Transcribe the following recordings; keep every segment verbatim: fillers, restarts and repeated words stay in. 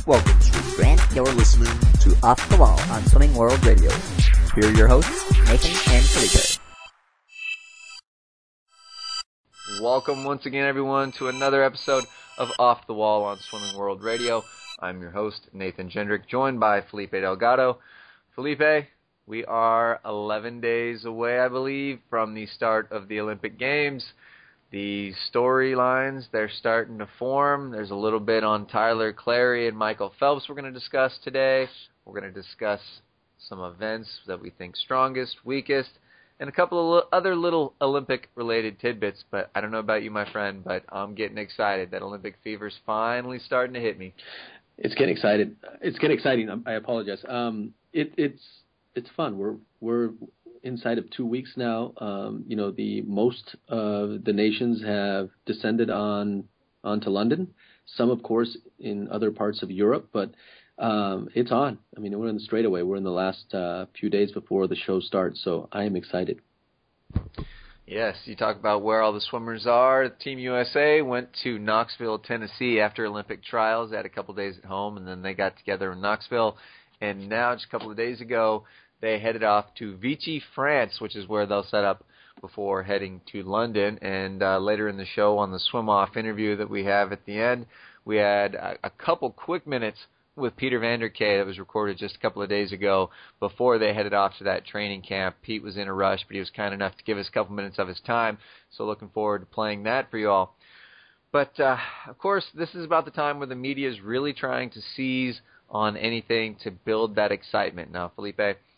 Welcome, Street Grant. You're listening to Off the Wall on Swimming World Radio. Here are your hosts, Nathan and Felipe. Welcome once again, everyone, to another episode of Off the Wall on Swimming World Radio. I'm your host, Nathan Jendrick, joined by Felipe Delgado. Felipe, we are eleven days away, I believe, from the start of the Olympic Games. The storylines, they're starting to form. There's a little bit on Tyler Clary and Michael Phelps we're going to discuss today. We're going to discuss some events that we think strongest, weakest, and a couple of other little Olympic-related tidbits. But I don't know about you, my friend, but I'm getting excited that Olympic fever's finally starting to hit me. It's getting excited. It's getting exciting. I apologize. Um, it, it's it's fun. We're we're inside of two weeks now. Um, you know, the most of the nations have descended on onto London. Some, of course, in other parts of Europe, but um, it's on. I mean, we're in the straightaway. We're in the last uh, few days before the show starts, so I am excited. Yes, you talk about where all the swimmers are. Team U S A went to Knoxville, Tennessee after Olympic trials. They had a couple days at home, and then they got together in Knoxville. And now, just a couple of days ago, they headed off to Vichy, France, which is where they'll set up before heading to London. And uh, later in the show, on the swim-off interview that we have at the end, we had a, a couple quick minutes with Peter van der Kay that was recorded just a couple of days ago before they headed off to that training camp. Pete was in a rush, but he was kind enough to give us a couple minutes of his time, so looking forward to playing that for you all. But, uh, of course, this is about the time where the media is really trying to seize on anything to build that excitement. Now, Felipe,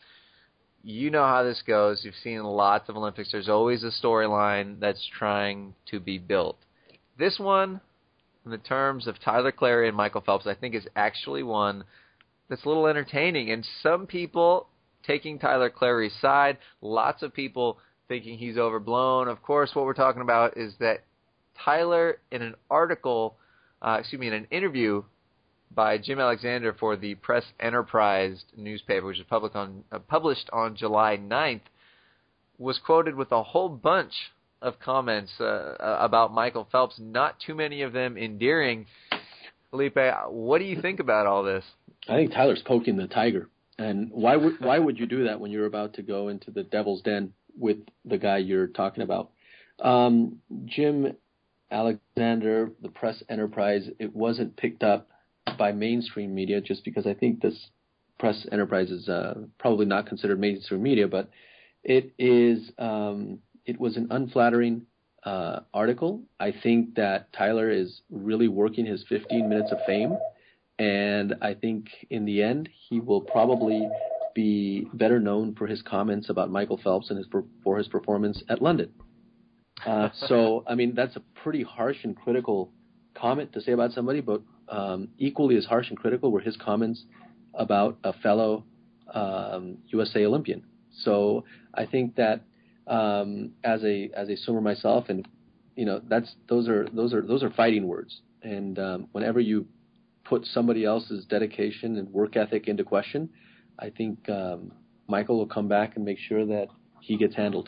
you know how this goes. You've seen lots of Olympics. There's always a storyline that's trying to be built. This one, in the terms of Tyler Clary and Michael Phelps, I think is actually one that's a little entertaining. And some people taking Tyler Clary's side, lots of people thinking he's overblown. Of course, what we're talking about is that Tyler, in an article, uh, excuse me, in an interview by Jim Alexander for the Press Enterprise newspaper, which was public on, uh, published on July ninth, was quoted with a whole bunch of comments uh, about Michael Phelps, not too many of them endearing. Felipe, what do you think about all this? I think Tyler's poking the tiger. And why would why would you do that when you're about to go into the devil's den with the guy you're talking about? Um, Jim Alexander, the Press Enterprise, it wasn't picked up by mainstream media, just because I think this Press Enterprise is uh, probably not considered mainstream media, but it is. Um, it was an unflattering uh, article. I think that Tyler is really working his fifteen minutes of fame, and I think in the end he will probably be better known for his comments about Michael Phelps and his for his performance at London. Uh, so, I mean, that's a pretty harsh and critical comment to say about somebody, but um, equally as harsh and critical were his comments about a fellow um, U S A Olympian. So I think that um, as a as a swimmer myself, and you know, that's those are those are those are fighting words. And um, whenever you put somebody else's dedication and work ethic into question, I think um, Michael will come back and make sure that he gets handled.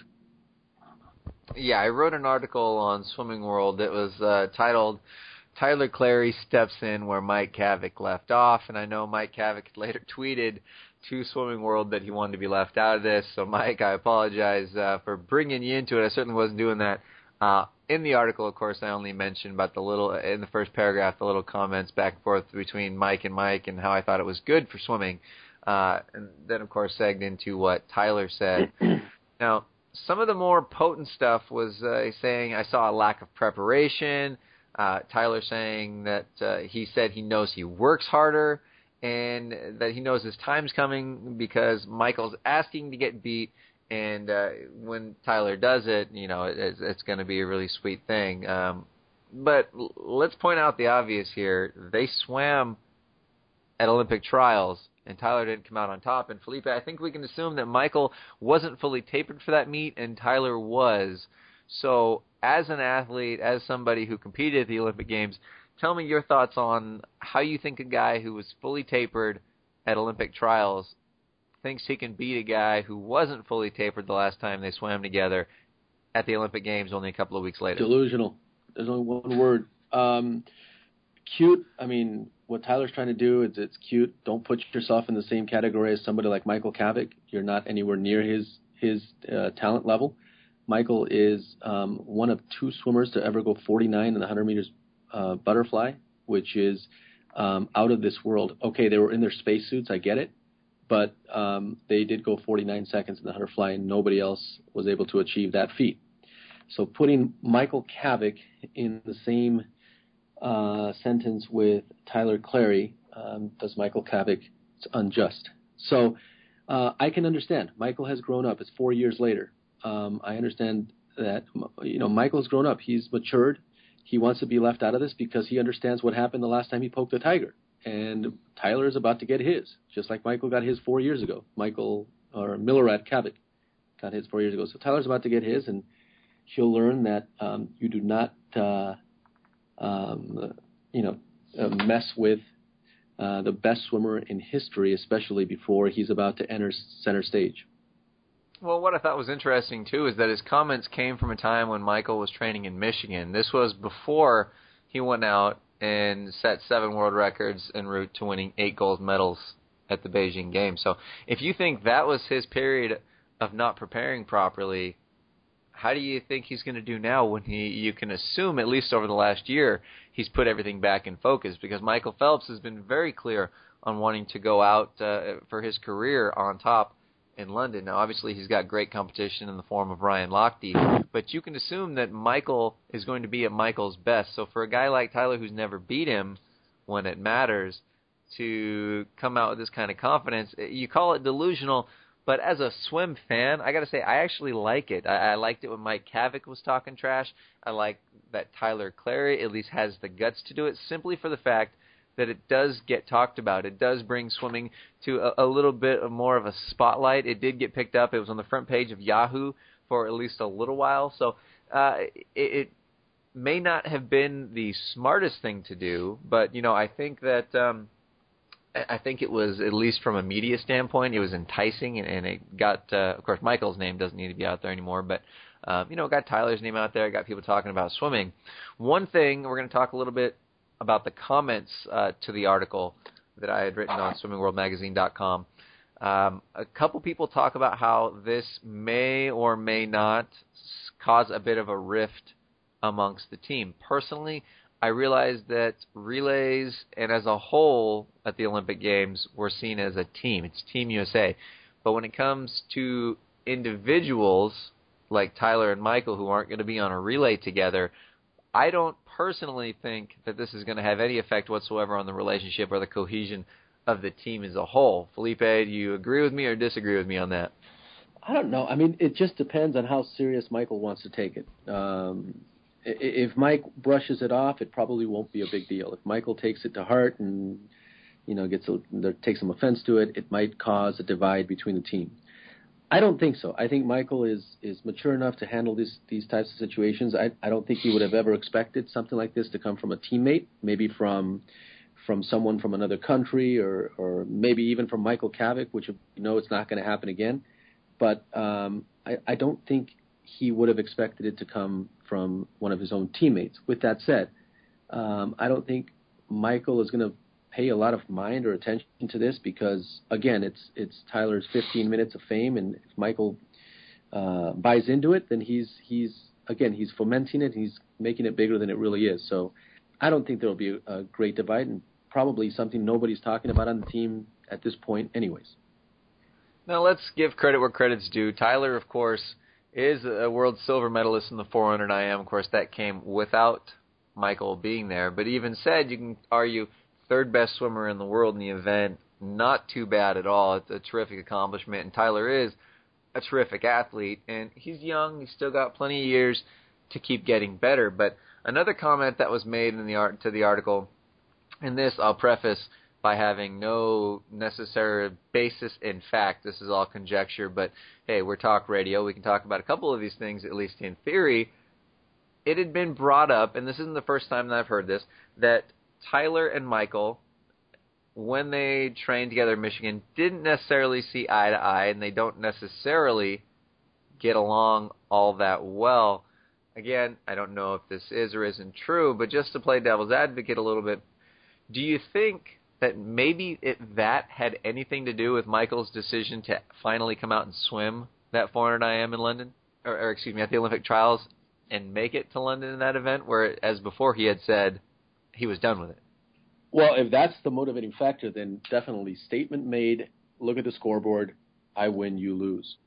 Yeah, I wrote an article on Swimming World that was uh, titled Tyler Clary Steps In Where Mike Kavik Left Off, and I know Mike Kavik later tweeted to Swimming World that he wanted to be left out of this. So, Mike, I apologize uh, for bringing you into it. I certainly wasn't doing that. Uh, in the article, of course, I only mentioned about the little, in the first paragraph, the little comments back and forth between Mike and Mike and how I thought it was good for swimming. Uh, and then, of course, segged into what Tyler said. Now, some of the more potent stuff was uh, saying I saw a lack of preparation. Uh, Tyler saying that uh, he said he knows he works harder and that he knows his time's coming because Michael's asking to get beat, and uh, when Tyler does it, you know, it, it's, it's going to be a really sweet thing. Um, but l- let's point out the obvious here. They swam at Olympic trials, and Tyler didn't come out on top. And Felipe, I think we can assume that Michael wasn't fully tapered for that meet, and Tyler was. So as an athlete, as somebody who competed at the Olympic Games, tell me your thoughts on how you think a guy who was fully tapered at Olympic trials thinks he can beat a guy who wasn't fully tapered the last time they swam together at the Olympic Games only a couple of weeks later. Delusional. There's only one word. Um, cute. I mean, what Tyler's trying to do is it's cute. Don't put yourself in the same category as somebody like Michael Kavik. You're not anywhere near his his uh, talent level. Michael is um, one of two swimmers to ever go forty-nine in the one hundred meters uh, butterfly, which is um, out of this world. Okay, they were in their spacesuits, I get it, but um, they did go forty-nine seconds in the butterfly, and nobody else was able to achieve that feat. So putting Michael Kavik in the same uh, sentence with Tyler Clary um, does Michael Kavik unjust. So uh, I can understand. Michael has grown up. It's four years later. Um, I understand that, you know, Michael's grown up. He's matured. He wants to be left out of this because he understands what happened the last time he poked a tiger. And Tyler is about to get his, just like Michael got his four years ago. Michael, or Milorad Kavik got his four years ago. So Tyler's about to get his, and he'll learn that um, you do not, uh, um, you know, uh, mess with uh, the best swimmer in history, especially before he's about to enter center stage. Well, what I thought was interesting, too, is that his comments came from a time when Michael was training in Michigan. This was before he went out and set seven world records en route to winning eight gold medals at the Beijing Games. So if you think that was his period of not preparing properly, how do you think he's going to do now when he, you can assume, at least over the last year, he's put everything back in focus? Because Michael Phelps has been very clear on wanting to go out uh, for his career on top in London. Now, obviously, he's got great competition in the form of Ryan Lochte, but you can assume that Michael is going to be at Michael's best. So for a guy like Tyler who's never beat him when it matters to come out with this kind of confidence, you call it delusional, but as a swim fan, I got to say, I actually like it. I, I liked it when Mike Kavik was talking trash. I like that Tyler Clary at least has the guts to do it, simply for the fact that it does get talked about. It does bring swimming to a, a little bit more of a spotlight. It did get picked up. It was on the front page of Yahoo for at least a little while. So uh, it, it may not have been the smartest thing to do, but, you know, I think that um, I think it was, at least from a media standpoint, it was enticing, and, and it got, uh, of course, Michael's name doesn't need to be out there anymore, but, uh, you know, it got Tyler's name out there, it got people talking about swimming. One thing, we're going to talk a little bit about the comments uh, to the article that I had written on swimming world magazine dot com. Um, a couple people talk about how this may or may not cause a bit of a rift amongst the team. Personally, I realize that relays and as a whole at the Olympic Games were seen as a team. It's Team U S A. But when it comes to individuals like Tyler and Michael who aren't going to be on a relay together, I don't personally think that this is going to have any effect whatsoever on the relationship or the cohesion of the team as a whole. Felipe, do you agree with me or disagree with me on that? I don't know. I mean, it just depends on how serious Michael wants to take it. Um, if Mike brushes it off, it probably won't be a big deal. If Michael takes it to heart and, you know, gets a, takes some offense to it, it might cause a divide between the team. I don't think so. I think Michael is, is mature enough to handle this, these types of situations. I, I don't think he would have ever expected something like this to come from a teammate, maybe from from someone from another country, or, or maybe even from Michael Kavik, which you know it's not going to happen again. But um, I, I don't think he would have expected it to come from one of his own teammates. With that said, um, I don't think Michael is going to pay a lot of mind or attention to this because, again, it's it's Tyler's fifteen minutes of fame, and if Michael uh, buys into it, then he's he's again he's fomenting it, he's making it bigger than it really is. So I don't think there will be a, a great divide, and probably something nobody's talking about on the team at this point, anyways. Now let's give credit where credit's due. Tyler, of course, is a world silver medalist in the four hundred I M. Of course, that came without Michael being there. But even said, you can argue third best swimmer in the world in the event, not too bad at all. It's a terrific accomplishment, and Tyler is a terrific athlete, and he's young. He's still got plenty of years to keep getting better. But another comment that was made in the art to the article, and this I'll preface by having no necessary basis in fact. This is all conjecture, but hey, we're talk radio. We can talk about a couple of these things, at least in theory. It had been brought up, and this isn't the first time that I've heard this, that Tyler and Michael, when they trained together in Michigan, didn't necessarily see eye to eye, and they don't necessarily get along all that well. Again, I don't know if this is or isn't true, but just to play devil's advocate a little bit, Do you think that maybe it, that had anything to do with Michael's decision to finally come out and swim that four hundred I M in London, or, or excuse me, at the Olympic trials, and make it to London in that event, where, as before, he had said he was done with it? Well, if that's the motivating factor, then definitely statement made, look at the scoreboard, I win, you lose.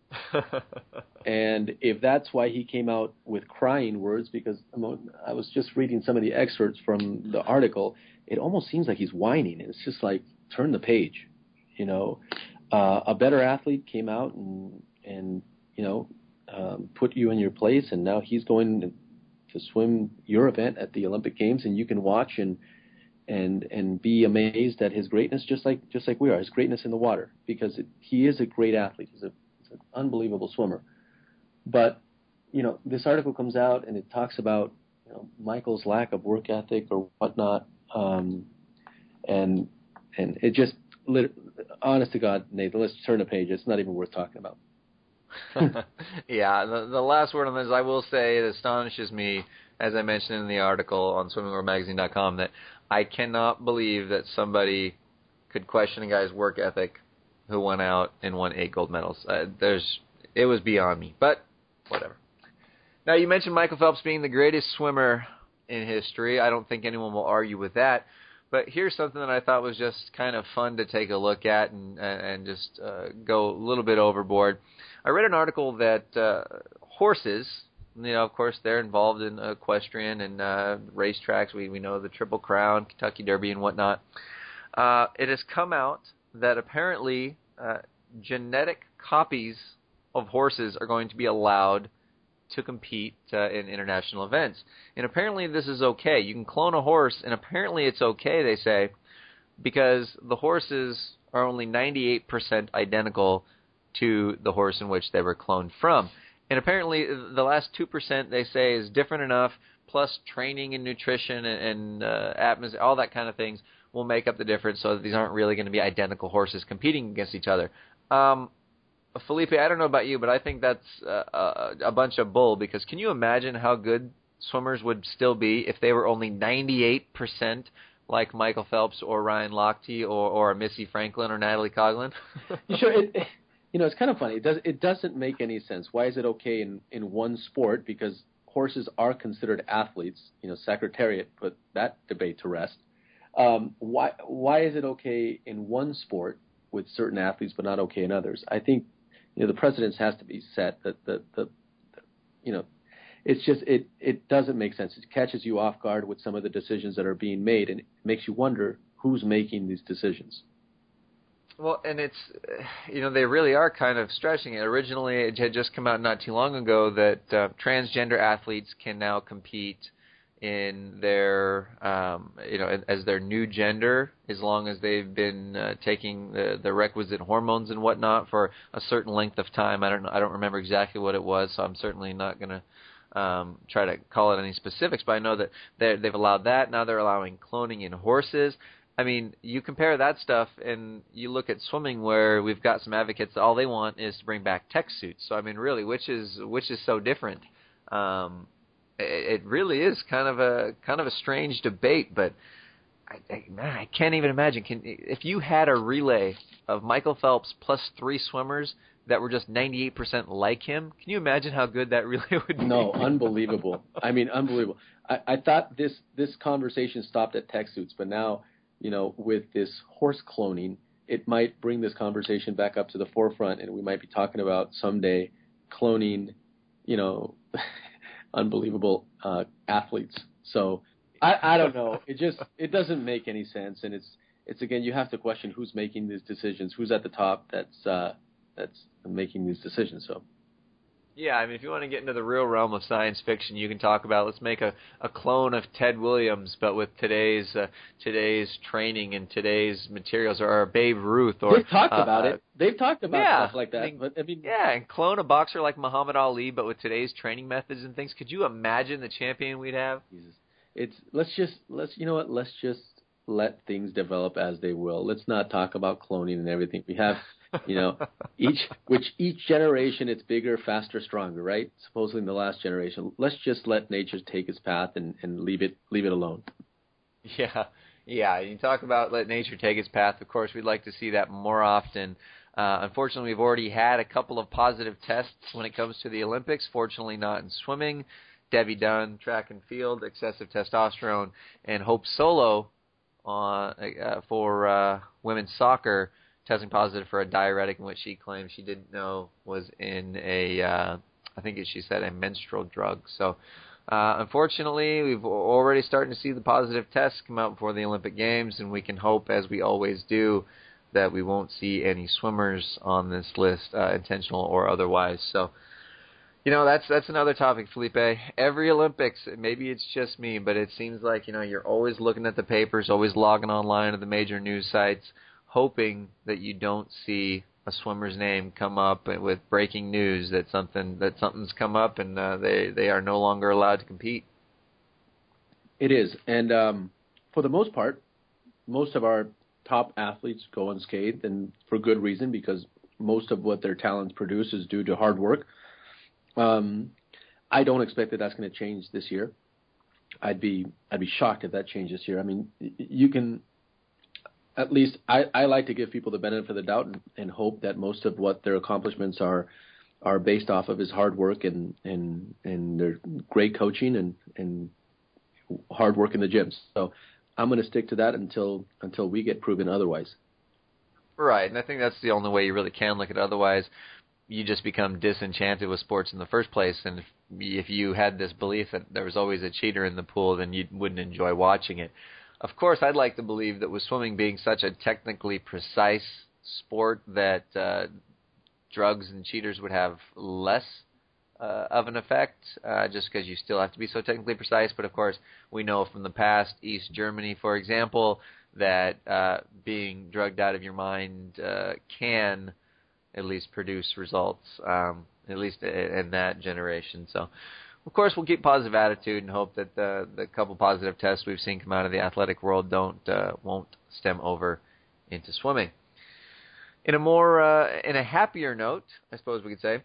And if that's why he came out with crying words, because I was just reading some of the excerpts from the article, it almost seems like he's whining. It's just like, turn the page. You know, uh, a better athlete came out and, and you know, um, put you in your place, and now he's going to, to swim your event at the Olympic Games, and you can watch and and and be amazed at his greatness, just like just like we are, his greatness in the water, because it, he is a great athlete. He's a He's an unbelievable swimmer. But, you know, this article comes out and it talks about, you know, Michael's lack of work ethic or whatnot. Um, and and it just, honest to God, Nathan, let's turn the page. It's not even worth talking about. Yeah, the, the last word on this, I will say, it astonishes me, as I mentioned in the article on swimming world magazine dot com, that I cannot believe that somebody could question a guy's work ethic who went out and won eight gold medals. Uh, there's, it was beyond me, but whatever. Now, you mentioned Michael Phelps being the greatest swimmer in history. I don't think anyone will argue with that. But here's something that I thought was just kind of fun to take a look at and, and just uh, go a little bit overboard. I read an article that uh, horses, you know, of course, they're involved in equestrian and uh, racetracks. We, we know the Triple Crown, Kentucky Derby, and whatnot. Uh, it has come out that apparently uh, genetic copies of horses are going to be allowed to compete uh, in international events. And apparently this is okay. You can clone a horse, and apparently it's okay, they say, because the horses are only ninety-eight percent identical to the horse in which they were cloned from. And apparently the last two percent, they say, is different enough, plus training and nutrition and, and uh, atmosphere, all that kind of things, will make up the difference, so that these aren't really going to be identical horses competing against each other. Um, Felipe, I don't know about you, but I think that's uh, a, a bunch of bull, because can you imagine how good swimmers would still be if they were only ninety-eight percent like Michael Phelps or Ryan Lochte or, or Missy Franklin or Natalie Coughlin? Sure. It, you know, it's kind of funny. It, does, it doesn't make any sense. Why is it okay in, in one sport? Because horses are considered athletes. You know, Secretariat put that debate to rest. Um, why why is it okay in one sport with certain athletes but not okay in others? I think, you know, the precedence has to be set that the, the, the you know, it's just it, it doesn't make sense. It catches you off guard with some of the decisions that are being made, and it makes you wonder who's making these decisions. Well, and it's, you know, they really are kind of stretching it. Originally, it had just come out not too long ago that uh, transgender athletes can now compete in their, um, you know, as their new gender, as long as they've been uh, taking the, the requisite hormones and whatnot for a certain length of time. I don't know, I don't remember exactly what it was, so I'm certainly not going to um, try to call it any specifics. But I know that they've allowed that. Now they're allowing cloning in horses. I mean, you compare that stuff, and you look at swimming, where we've got some advocates that all they want is to bring back tech suits. So I mean, really, which is which is so different? Um, It really is kind of a kind of a strange debate, but I, I, man, I can't even imagine. Can, if you had a relay of Michael Phelps plus three swimmers that were just ninety-eight percent like him, can you imagine how good that relay would be? No, unbelievable. I mean, unbelievable. I, I thought this this conversation stopped at tech suits, but now, you know, with this horse cloning, it might bring this conversation back up to the forefront, and we might be talking about someday cloning, you know. unbelievable uh, athletes. So I, I don't know. It just it doesn't make any sense, and it's it's again you have to question who's making these decisions, who's at the top that's uh, that's making these decisions. So yeah, I mean, if you want to get into the real realm of science fiction, you can talk about let's make a, a clone of Ted Williams, but with today's uh, today's training and today's materials, or Babe Ruth, or they've talked uh, about it. They've talked about yeah, stuff like that. I mean, but I mean, yeah, and clone a boxer like Muhammad Ali, but with today's training methods and things. Could you imagine the champion we'd have? Jesus. It's let's just let's you know what let's just let things develop as they will. Let's not talk about cloning and everything. We have. You know, each which each generation it's bigger, faster, stronger, right? Supposedly in the last generation. Let's just let nature take its path and, and leave it leave it alone. Yeah, Yeah, you talk about let nature take its path. Of course, we'd like to see that more often. Uh, unfortunately, we've already had a couple of positive tests when it comes to the Olympics. Fortunately, not in swimming. Debbie Dunn, track and field, excessive testosterone, and Hope Solo uh, uh, for uh, women's soccer, testing positive for a diuretic in which she claims she didn't know was in a, uh, I think she said a menstrual drug. So, uh, unfortunately, we've already starting to see the positive tests come out before the Olympic Games, and we can hope, as we always do, that we won't see any swimmers on this list, uh, intentional or otherwise. So, you know, that's that's another topic, Felipe. Every Olympics, maybe it's just me, but it seems like, you know, you're always looking at the papers, always logging online to the major news sites, hoping that you don't see a swimmer's name come up with breaking news that something that something's come up and uh, they they are no longer allowed to compete. It is, and um, for the most part, most of our top athletes go unscathed, and for good reason, because most of what their talents produce is due to hard work. Um, I don't expect that that's going to change this year. I'd be I'd be shocked if that changed this year. I mean, you can at least I, I like to give people the benefit of the doubt and, and hope that most of what their accomplishments are are based off of is hard work and and, and their great coaching and, and hard work in the gyms. So I'm going to stick to that until until we get proven otherwise. Right, and I think that's the only way you really can look at it. Otherwise, you just become disenchanted with sports in the first place. And if, if you had this belief that there was always a cheater in the pool, then you wouldn't enjoy watching it. Of course, I'd like to believe that with swimming being such a technically precise sport that uh, drugs and cheaters would have less uh, of an effect, uh, just because you still have to be so technically precise. But of course, we know from the past, East Germany, for example, that uh, being drugged out of your mind uh, can at least produce results, um, at least in that generation. So, of course, we'll keep positive attitude and hope that the the couple positive tests we've seen come out of the athletic world don't uh, won't stem over into swimming. In a more uh, in a happier note, I suppose we could say,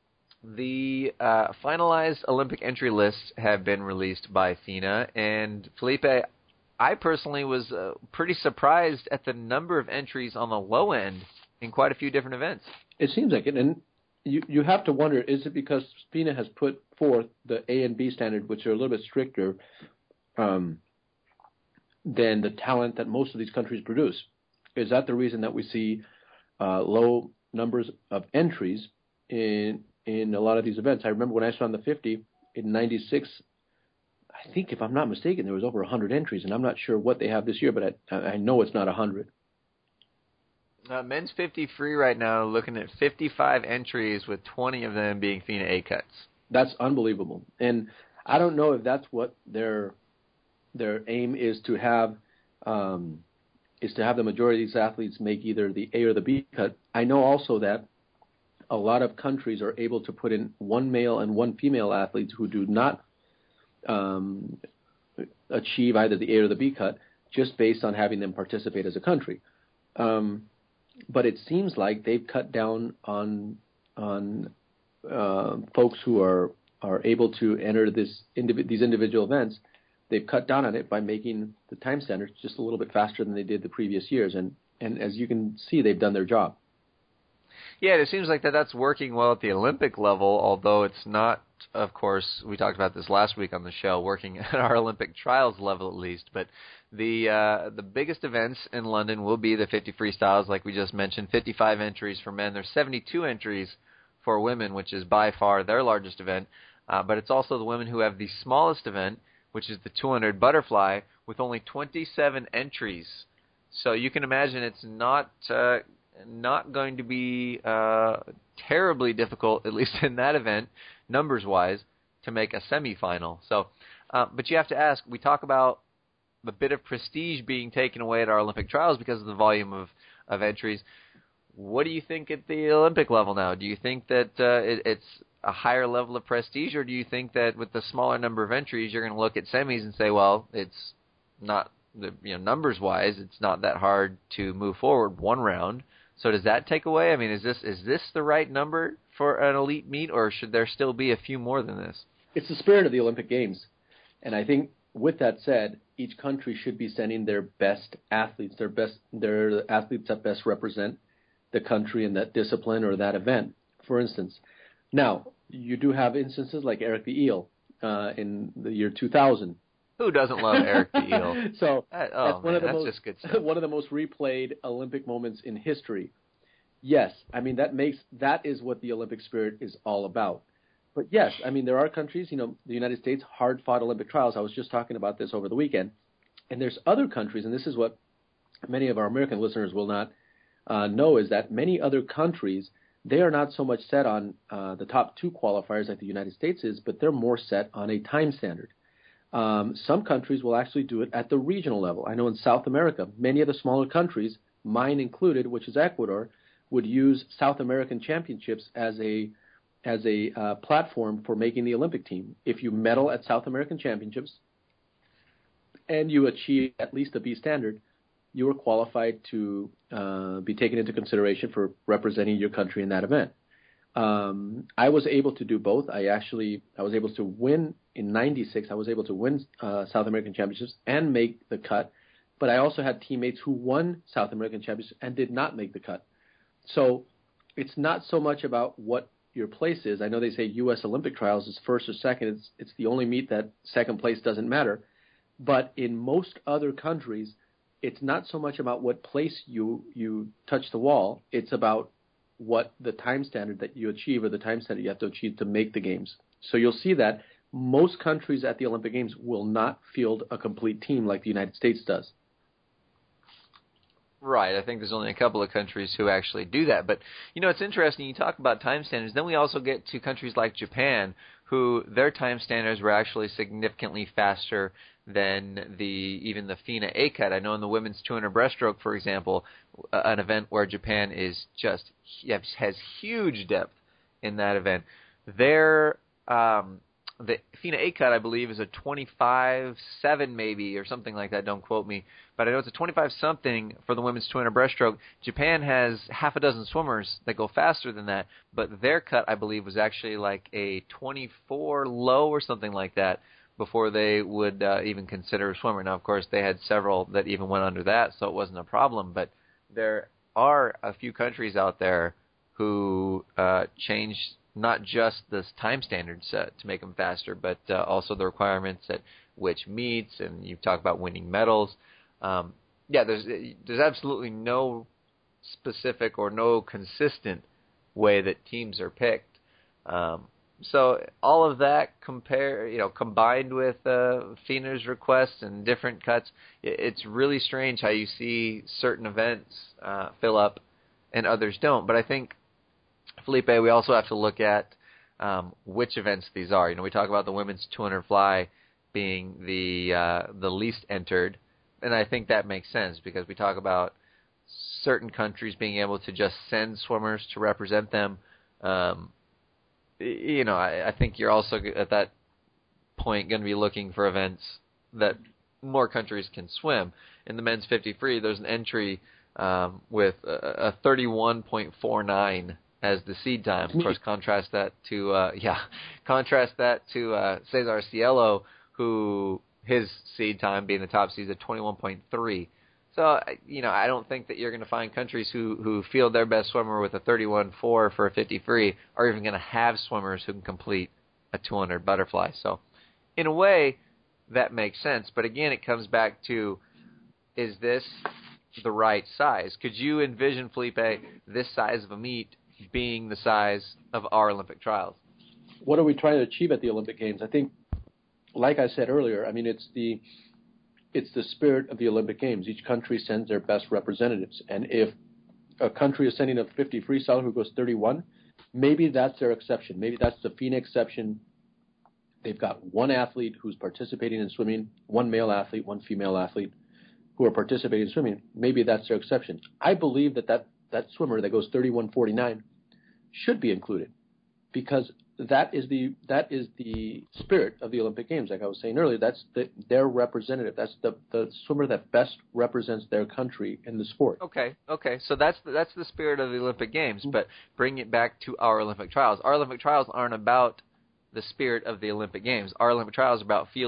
the uh, finalized Olympic entry lists have been released by FINA, and Felipe, I personally was uh, pretty surprised at the number of entries on the low end in quite a few different events. It seems like it, and you you have to wonder, is it because FINA has put forth the A and B standard, which are a little bit stricter um, than the talent that most of these countries produce? Is that the reason that we see uh, low numbers of entries in in a lot of these events? I remember when I saw on the fifty in ninety-six, I think if I'm not mistaken, there was over one hundred entries, and I'm not sure what they have this year, but I, I know it's not one hundred. Uh, men's fifty free right now, looking at fifty-five entries with twenty of them being FINA A cuts. That's unbelievable. And I don't know if that's what their their aim is to have um, is to have the majority of these athletes make either the A or the B cut. I know also that a lot of countries are able to put in one male and one female athletes who do not um, achieve either the A or the B cut, just based on having them participate as a country. Um, but it seems like they've cut down on on uh, folks who are are able to enter this indiv- these individual events. They've cut down on it by making the time standards just a little bit faster than they did the previous years, and and as you can see, they've done their job. Yeah, it seems like that that's working well at the Olympic level, although it's not, of course, we talked about this last week on the show, working at our Olympic trials level at least. But the uh, the biggest events in London will be the fifty freestyles, like we just mentioned, fifty-five entries for men. There's seventy-two entries for women, which is by far their largest event. Uh, but it's also the women who have the smallest event, which is the two hundred butterfly, with only twenty-seven entries. So you can imagine it's not uh, not going to be uh, terribly difficult, at least in that event, numbers-wise, to make a semifinal. So, uh, but you have to ask, we talk about the bit of prestige being taken away at our Olympic trials because of the volume of, of entries. What do you think at the Olympic level now? Do you think that uh, it, it's a higher level of prestige, or do you think that with the smaller number of entries, you're going to look at semis and say, well, it's not, the, you know, numbers-wise, it's not that hard to move forward one round. So does that take away? I mean, is this is this the right number for an elite meet, or should there still be a few more than this? It's the spirit of the Olympic Games, and I think with that said, each country should be sending their best athletes, their best, their athletes that best represent the country in that discipline or that event, for instance. Now, you do have instances like Eric the Eel uh, in the year two thousand. Who doesn't love Eric the Eel? So that, oh, that's one man, of the that's most just good stuff. one of the most replayed Olympic moments in history. Yes, I mean that makes that is what the Olympic spirit is all about. But yes, I mean there are countries, you know, the United States, hard-fought Olympic trials. I was just talking about this over the weekend, and there's other countries, and this is what many of our American listeners will not uh, know, is that many other countries, they are not so much set on uh, the top two qualifiers like the United States is, but they're more set on a time standard. Um, some countries will actually do it at the regional level. I know in South America, many of the smaller countries, mine included, which is Ecuador, would use South American championships as a as a uh, platform for making the Olympic team. If you medal at South American championships and you achieve at least a B standard, you are qualified to uh, be taken into consideration for representing your country in that event. Um, I was able to do both. I actually I was able to win in ninety-six. I was able to win uh, South American championships and make the cut. But I also had teammates who won South American championships and did not make the cut. So it's not so much about what your place is. I know they say U S Olympic trials is first or second. It's it's the only meet that second place doesn't matter. But in most other countries, it's not so much about what place you you touch the wall. It's about what the time standard that you achieve or the time standard you have to achieve to make the games. So you'll see that most countries at the Olympic Games will not field a complete team like the United States does. Right. I think there's only a couple of countries who actually do that. But, you know, it's interesting. You talk about time standards. Then we also get to countries like Japan, who their time standards were actually significantly faster than the even the FINA A-Cut. I know in the women's two hundred breaststroke, for example, an event where Japan is just has huge depth in that event. Their um, the FINA A-Cut, I believe, is a twenty-five seven maybe or something like that. Don't quote me. But I know it's a twenty-five something for the women's two hundred breaststroke. Japan has half a dozen swimmers that go faster than that, but their cut, I believe, was actually like a twenty-four low or something like that before they would uh, even consider a swimmer. Now, of course, they had several that even went under that, so it wasn't a problem. But there are a few countries out there who uh, changed not just the time standards uh, to make them faster, but uh, also the requirements at which meets, and you talk about winning medals. Um, yeah, there's there's absolutely no specific or no consistent way that teams are picked. Um, so all of that compare, you know, combined with uh, FINA's requests and different cuts, it's really strange how you see certain events uh, fill up and others don't. But I think, Felipe, we also have to look at um, which events these are. You know, we talk about the women's two hundred fly being the uh, the least entered. And I think that makes sense because we talk about certain countries being able to just send swimmers to represent them. Um, you know, I, I think you're also at that point going to be looking for events that more countries can swim. In the men's fifty free, there's an entry um, with a, a thirty-one point four nine as the seed time. Of course, contrast that to uh, yeah, contrast that to uh, Cesar Cielo, who his seed time being the top seed is at twenty-one point three. So, you know, I don't think that you're going to find countries who, who field their best swimmer with a thirty-one point four for a fifty free are even going to have swimmers who can complete a two hundred butterfly. So, in a way, that makes sense. But again, it comes back to, is this the right size? Could you envision, Felipe, this size of a meet being the size of our Olympic trials? What are we trying to achieve at the Olympic Games? I think, like I said earlier, I mean, it's the it's the spirit of the Olympic Games. Each country sends their best representatives. And if a country is sending a fifty freestyler who goes thirty-one, maybe that's their exception. Maybe that's the FINA exception. They've got one athlete who's participating in swimming, one male athlete, one female athlete who are participating in swimming. Maybe that's their exception. I believe that that, that swimmer that goes thirty-one forty-nine should be included because that is the that is the spirit of the Olympic Games. Like I was saying earlier, that's the, their representative. That's the, the swimmer that best represents their country in the sport. Okay, okay. So that's the, that's the spirit of the Olympic Games. But bring it back to our Olympic trials. Our Olympic trials aren't about the spirit of the Olympic Games. Our Olympic trials are about fielding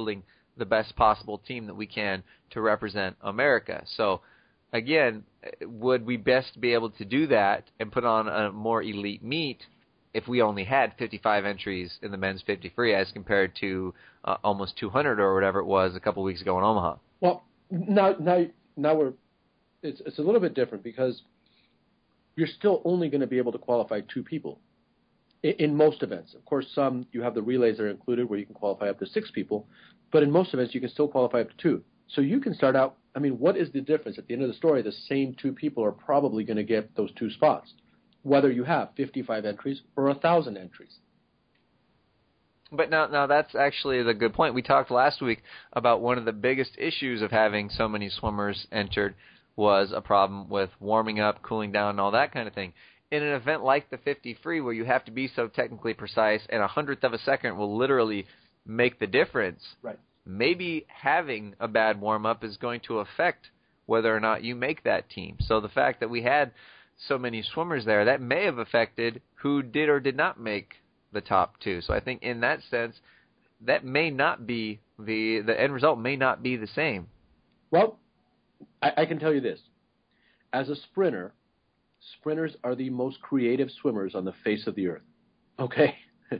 the best possible team that we can to represent America. So, again, would we best be able to do that and put on a more elite meet if we only had fifty-five entries in the men's fifty free as compared to uh, almost two hundred or whatever it was a couple weeks ago in Omaha? Well, now now now we're it's it's a little bit different because you're still only going to be able to qualify two people in, in most events. Of course, some you have the relays that are included where you can qualify up to six people, but in most events you can still qualify up to two. So you can start out. I mean, what is the difference? At the end of the story, the same two people are probably going to get those two spots, whether you have fifty-five entries or one thousand entries. But now, now that's actually the good point. We talked last week about one of the biggest issues of having so many swimmers entered was a problem with warming up, cooling down, and all that kind of thing. In an event like the fifty free, where you have to be so technically precise, and a hundredth of a second will literally make the difference, right. Maybe having a bad warm-up is going to affect whether or not you make that team. So the fact that we had so many swimmers there, that may have affected who did or did not make the top two. So I think in that sense, that may not be, the the end result may not be the same. Well, I, I can tell you this. As a sprinter, sprinters are the most creative swimmers on the face of the earth. Okay?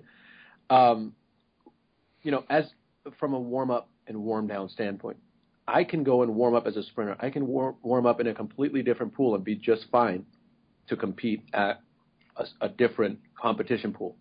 um, you know, as from a warm-up and warm-down standpoint, I can go and warm up as a sprinter. I can war- warm up in a completely different pool and be just fine to compete at a, a different competition pool.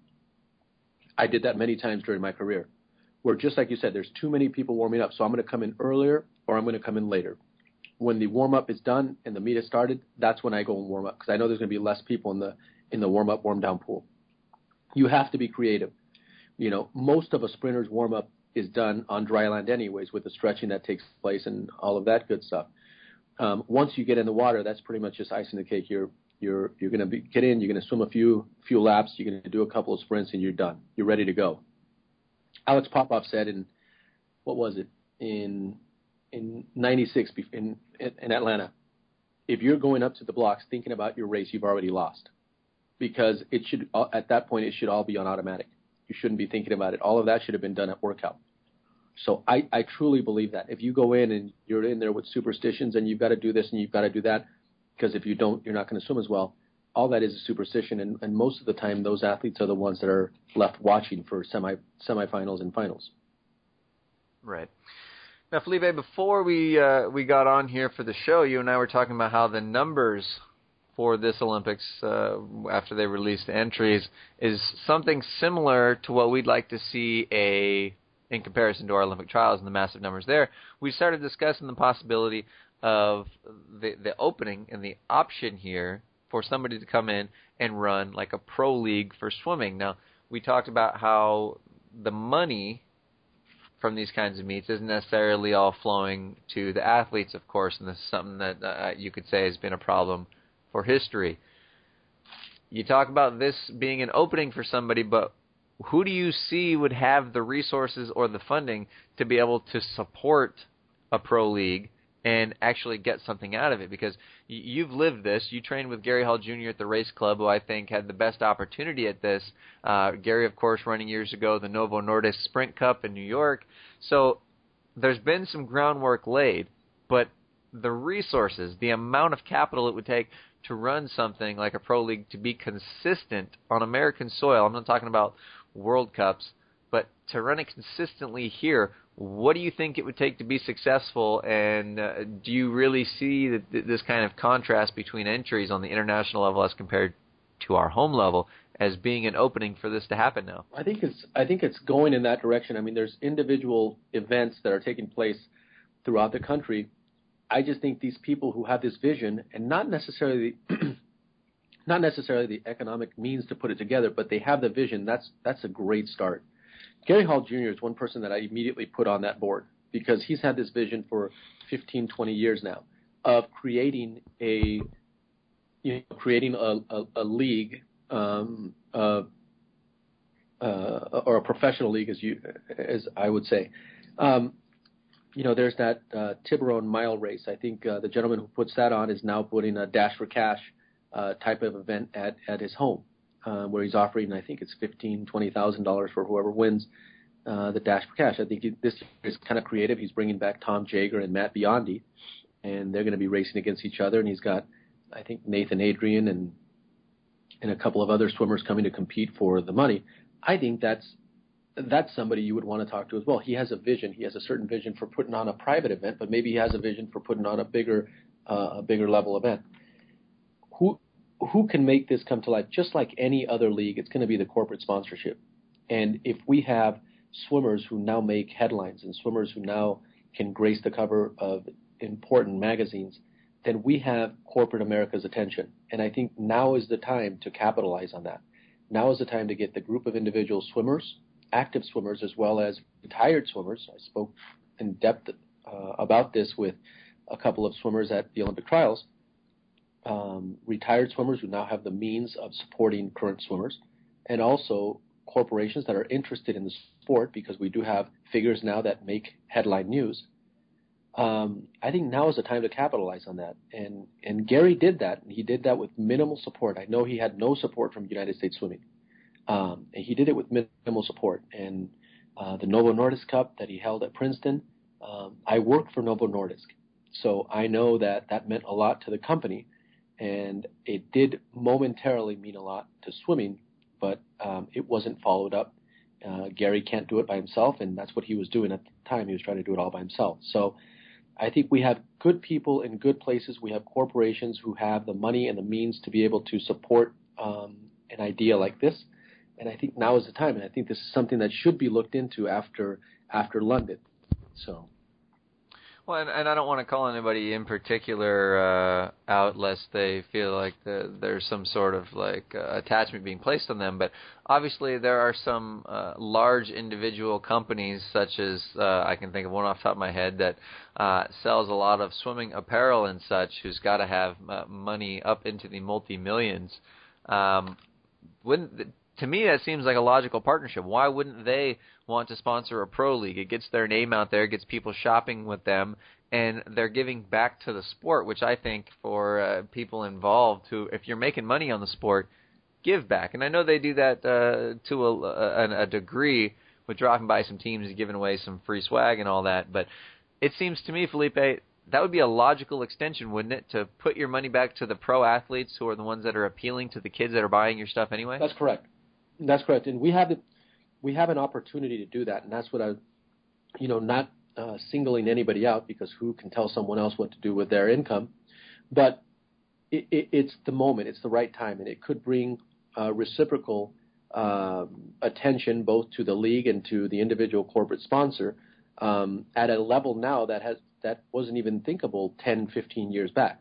I did that many times during my career, where just like you said, there's too many people warming up, so I'm going to come in earlier or I'm going to come in later. When the warm-up is done and the meet has started, that's when I go and warm up because I know there's going to be less people in the in the warm-up, warm-down pool. You have to be creative. You know, most of a sprinter's warm-up is done on dry land anyways with the stretching that takes place and all of that good stuff. Um, once you get in the water, that's pretty much just icing the cake. You're you're you're going to get in, you're going to swim a few few laps, you're going to do a couple of sprints, and you're done. You're ready to go. Alex Popov said in, what was it, in in ninety-six in, in Atlanta, if you're going up to the blocks thinking about your race, you've already lost because it should at that point it should all be on automatic. You shouldn't be thinking about it. All of that should have been done at workout. So I, I truly believe that. If you go in and you're in there with superstitions and you've got to do this and you've got to do that, because if you don't, you're not going to swim as well, all that is a superstition. And, and most of the time, those athletes are the ones that are left watching for semi semifinals and finals. Right. Now, Felipe, before we uh, we got on here for the show, you and I were talking about how the numbers for this Olympics, uh, after they released the entries, is something similar to what we'd like to see a in comparison to our Olympic trials and the massive numbers there. We started discussing the possibility of the the opening and the option here for somebody to come in and run like a pro league for swimming. Now, we talked about how the money from these kinds of meets isn't necessarily all flowing to the athletes, of course, and this is something that uh, you could say has been a problem for history. You talk about this being an opening for somebody, but who do you see would have the resources or the funding to be able to support a pro league and actually get something out of it? Because you've lived this. You trained with Gary Hall Junior at the race club, who I think had the best opportunity at this. Uh, Gary, of course, running years ago the Novo Nordisk Sprint Cup in New York. So there's been some groundwork laid, but the resources, the amount of capital it would take to run something like a pro league to be consistent on American soil, I'm not talking about World Cups, but to run it consistently here, what do you think it would take to be successful, and uh, do you really see that this kind of contrast between entries on the international level as compared to our home level as being an opening for this to happen now? I think it's I think it's going in that direction. I mean, there's individual events that are taking place throughout the country. I just think these people who have this vision, and not necessarily not necessarily the economic means to put it together, but they have the vision, that's that's a great start. Gary Hall Junior is one person that I immediately put on that board because he's had this vision for fifteen, twenty years now of creating a you know, creating a, a, a league um, uh, uh, or a professional league, as you as I would say. Um, You know, there's that uh, Tiburon mile race. I think uh, the gentleman who puts that on is now putting a Dash for Cash uh, type of event at, at his home, uh, where he's offering, I think it's fifteen thousand dollars, twenty thousand dollars for whoever wins. uh, the Dash for Cash. I think he, this is kind of creative. He's bringing back Tom Jager and Matt Biondi, and they're going to be racing against each other. And he's got, I think, Nathan Adrian and and a couple of other swimmers coming to compete for the money. I think that's that's somebody you would want to talk to as well. He has a vision. He has a certain vision for putting on a private event, but maybe he has a vision for putting on a bigger uh, a bigger level event. Who who can make this come to life? Just like any other league, it's going to be the corporate sponsorship. And if we have swimmers who now make headlines and swimmers who now can grace the cover of important magazines, then we have corporate America's attention. And I think now is the time to capitalize on that. Now is the time to get the group of individual swimmers, active swimmers, as well as retired swimmers. I spoke in depth uh, about this with a couple of swimmers at the Olympic trials, um, retired swimmers who now have the means of supporting current swimmers, and also corporations that are interested in the sport, because we do have figures now that make headline news. Um, I think now is the time to capitalize on that. And and Gary did that. And he did that with minimal support. I know he had no support from United States Swimming. Um, and he did it with minimal support. And uh, the Novo Nordisk Cup that he held at Princeton, um, I worked for Novo Nordisk. So I know that that meant a lot to the company. And it did momentarily mean a lot to swimming, but um, it wasn't followed up. Uh, Gary can't do it by himself, and that's what he was doing at the time. He was trying to do it all by himself. So I think we have good people in good places. We have corporations who have the money and the means to be able to support um, an idea like this. And I think now is the time. And I think this is something that should be looked into after after London. So. Well, and, and I don't want to call anybody in particular uh, out lest they feel like the, there's some sort of like uh, attachment being placed on them. But obviously there are some uh, large individual companies, such as uh, I can think of one off the top of my head that uh, sells a lot of swimming apparel and such, who's got to have uh, money up into the multi-millions. Um, wouldn't to me, that seems like a logical partnership. Why wouldn't they want to sponsor a pro league? It gets their name out there, gets people shopping with them, and they're giving back to the sport, which I think for uh, people involved who, if you're making money on the sport, give back. And I know they do that uh, to a, a, a degree with dropping by some teams and giving away some free swag and all that. But it seems to me, Felipe, that would be a logical extension, wouldn't it, to put your money back to the pro athletes who are the ones that are appealing to the kids that are buying your stuff anyway? That's correct. That's correct. And we have the, we have an opportunity to do that. And that's what I, you know, not uh, singling anybody out, because who can tell someone else what to do with their income. But it, it, it's the moment. It's the right time. And it could bring uh, reciprocal uh, attention both to the league and to the individual corporate sponsor um, at a level now that has that wasn't even thinkable ten, fifteen years back.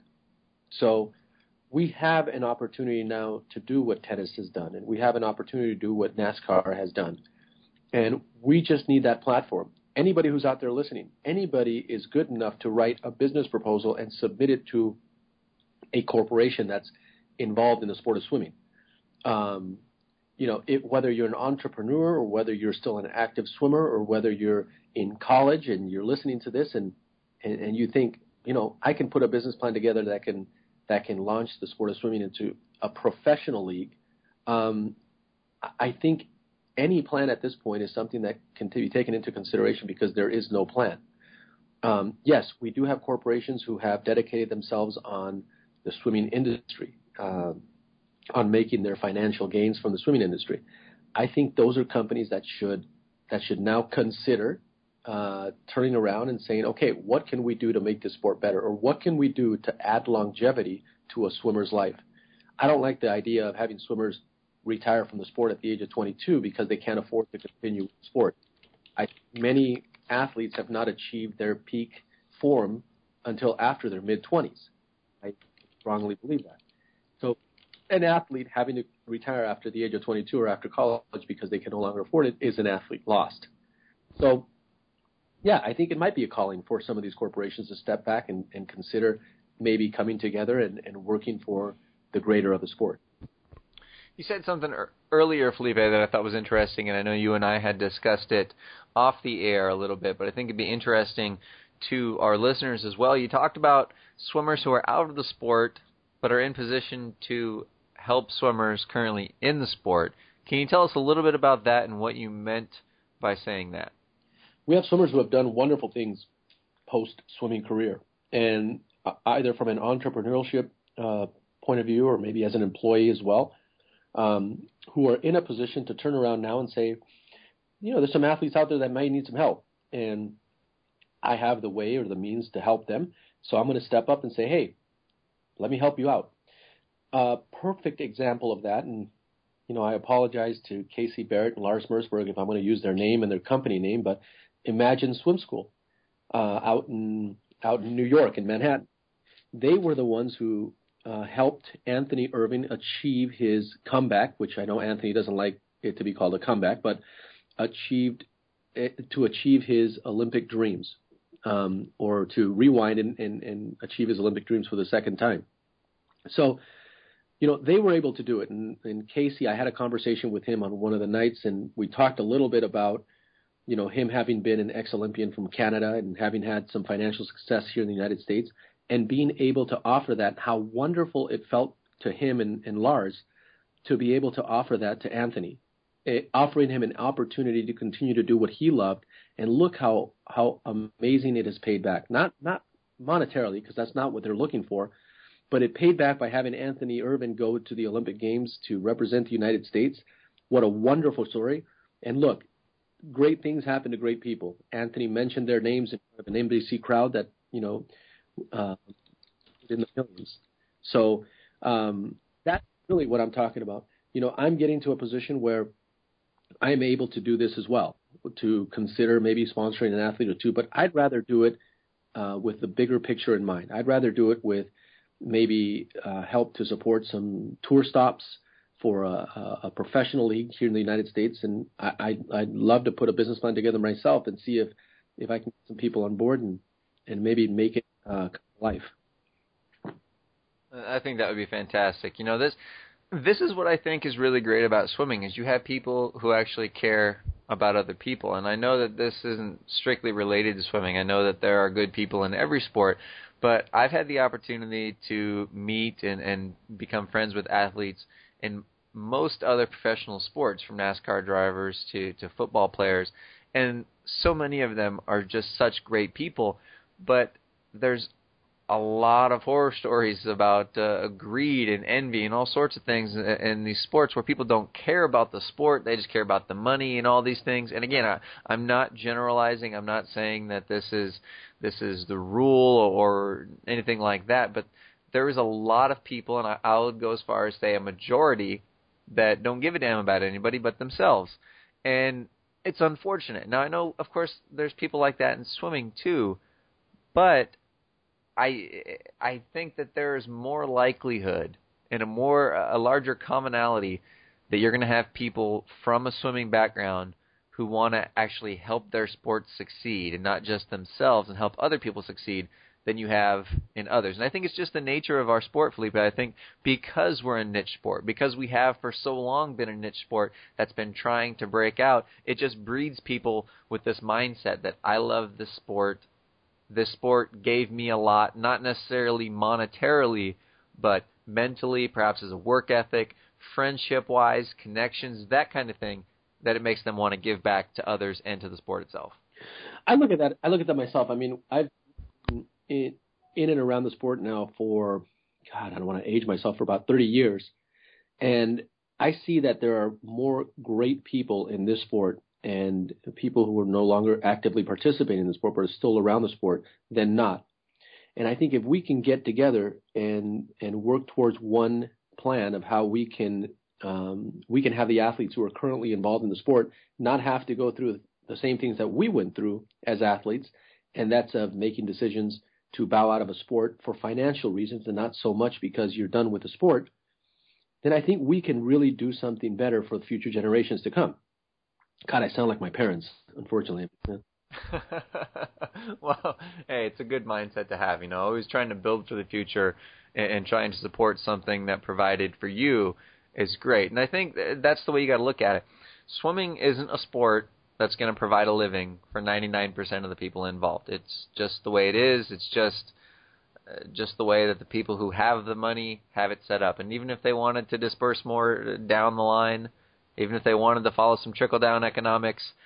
So we have an opportunity now to do what tennis has done, and we have an opportunity to do what NASCAR has done. And we just need that platform. Anybody who's out there listening, anybody is good enough to write a business proposal and submit it to a corporation that's involved in the sport of swimming. Um, you know, it, whether you're an entrepreneur or whether you're still an active swimmer or whether you're in college and you're listening to this and, and, and you think, you know, I can put a business plan together that can that can launch the sport of swimming into a professional league. Um, I think any plan at this point is something that can be taken into consideration because there is no plan. Um, yes, we do have corporations who have dedicated themselves on the swimming industry, uh, on making their financial gains from the swimming industry. I think those are companies that should that should now consider Uh, turning around and saying, okay, what can we do to make this sport better? Or what can we do to add longevity to a swimmer's life? I don't like the idea of having swimmers retire from the sport at the age of twenty-two because they can't afford to continue with the sport. I, many athletes have not achieved their peak form until after their mid-twenties. I strongly believe that. So an athlete having to retire after the age of twenty-two or after college because they can no longer afford it is an athlete lost. So yeah, I think it might be a calling for some of these corporations to step back and, and consider maybe coming together and, and working for the greater of the sport. You said something er- earlier, Felipe, that I thought was interesting, and I know you and I had discussed it off the air a little bit, but I think it'd be interesting to our listeners as well. You talked about swimmers who are out of the sport but are in position to help swimmers currently in the sport. Can you tell us a little bit about that and what you meant by saying that? We have swimmers who have done wonderful things post-swimming career, and either from an entrepreneurship uh, point of view or maybe as an employee as well, um, who are in a position to turn around now and say, you know, there's some athletes out there that might need some help, and I have the way or the means to help them, so I'm going to step up and say, hey, let me help you out. A perfect example of that, and you know, I apologize to Casey Barrett and Lars Mersberg if I'm going to use their name and their company name, but Imagine Swim School uh, out in out in New York, in Manhattan. They were the ones who uh, helped Anthony Irving achieve his comeback, which I know Anthony doesn't like it to be called a comeback, but achieved it, to achieve his Olympic dreams, um, or to rewind and, and, and achieve his Olympic dreams for the second time. So, you know, they were able to do it. And, and Casey, I had a conversation with him on one of the nights, and we talked a little bit about, you know, him having been an ex-Olympian from Canada and having had some financial success here in the United States, and being able to offer that, how wonderful it felt to him and, and Lars to be able to offer that to Anthony, it, offering him an opportunity to continue to do what he loved. And look how how amazing it has paid back. Not not monetarily, because that's not what they're looking for, but it paid back by having Anthony Irving go to the Olympic Games to represent the United States. What a wonderful story. And look, great things happen to great people. Anthony mentioned their names in front of an N B C crowd that, you know, uh, in the millions. So um, that's really what I'm talking about. You know, I'm getting to a position where I'm able to do this as well, to consider maybe sponsoring an athlete or two, but I'd rather do it uh, with the bigger picture in mind. I'd rather do it with maybe uh, help to support some tour stops for a, a professional league here in the United States, and I, I'd, I'd love to put a business plan together myself and see if, if I can get some people on board and, and maybe make it uh, life. I think that would be fantastic. You know, this this is what I think is really great about swimming, is you have people who actually care about other people. And I know that this isn't strictly related to swimming. I know that there are good people in every sport, but I've had the opportunity to meet and, and become friends with athletes in most other professional sports, from NASCAR drivers to, to football players. And so many of them are just such great people, but there's a lot of horror stories about uh, greed and envy and all sorts of things in, in these sports where people don't care about the sport. They just care about the money and all these things. And again, I, I'm not generalizing. I'm not saying that this is this is the rule or anything like that. But there is a lot of people, and I, I would go as far as say a majority, that don't give a damn about anybody but themselves. And it's unfortunate. Now, I know, of course, there's people like that in swimming too, but I I think that there is more likelihood and a more a larger commonality that you're going to have people from a swimming background who want to actually help their sport succeed and not just themselves and help other people succeed than you have in others. And I think it's just the nature of our sport, Felipe. I think because we're a niche sport, because we have for so long been a niche sport that's been trying to break out, it just breeds people with this mindset that I love this sport. This sport gave me a lot, not necessarily monetarily, but mentally, perhaps as a work ethic, friendship-wise, connections, that kind of thing, that it makes them want to give back to others and to the sport itself. I look at that. I look at that myself. I mean, I've been in, in and around the sport now for, God, I don't want to age myself, for about thirty years. And I see that there are more great people in this sport and people who are no longer actively participating in the sport but are still around the sport than not. And I think if we can get together and and work towards one plan of how we can um, we can have the athletes who are currently involved in the sport not have to go through the same things that we went through as athletes, and that's of making decisions to bow out of a sport for financial reasons and not so much because you're done with the sport, then I think we can really do something better for the future generations to come. God, I sound like my parents, unfortunately. Yeah. Well, hey, it's a good mindset to have, you know, always trying to build for the future and, and trying to support something that provided for you is great. And I think that's the way you got to look at it. Swimming isn't a sport that's going to provide a living for ninety-nine percent of the people involved. It's just the way it is. It's just uh, just the way that the people who have the money have it set up. And even if they wanted to disperse more down the line, even if they wanted to follow some trickle-down economics,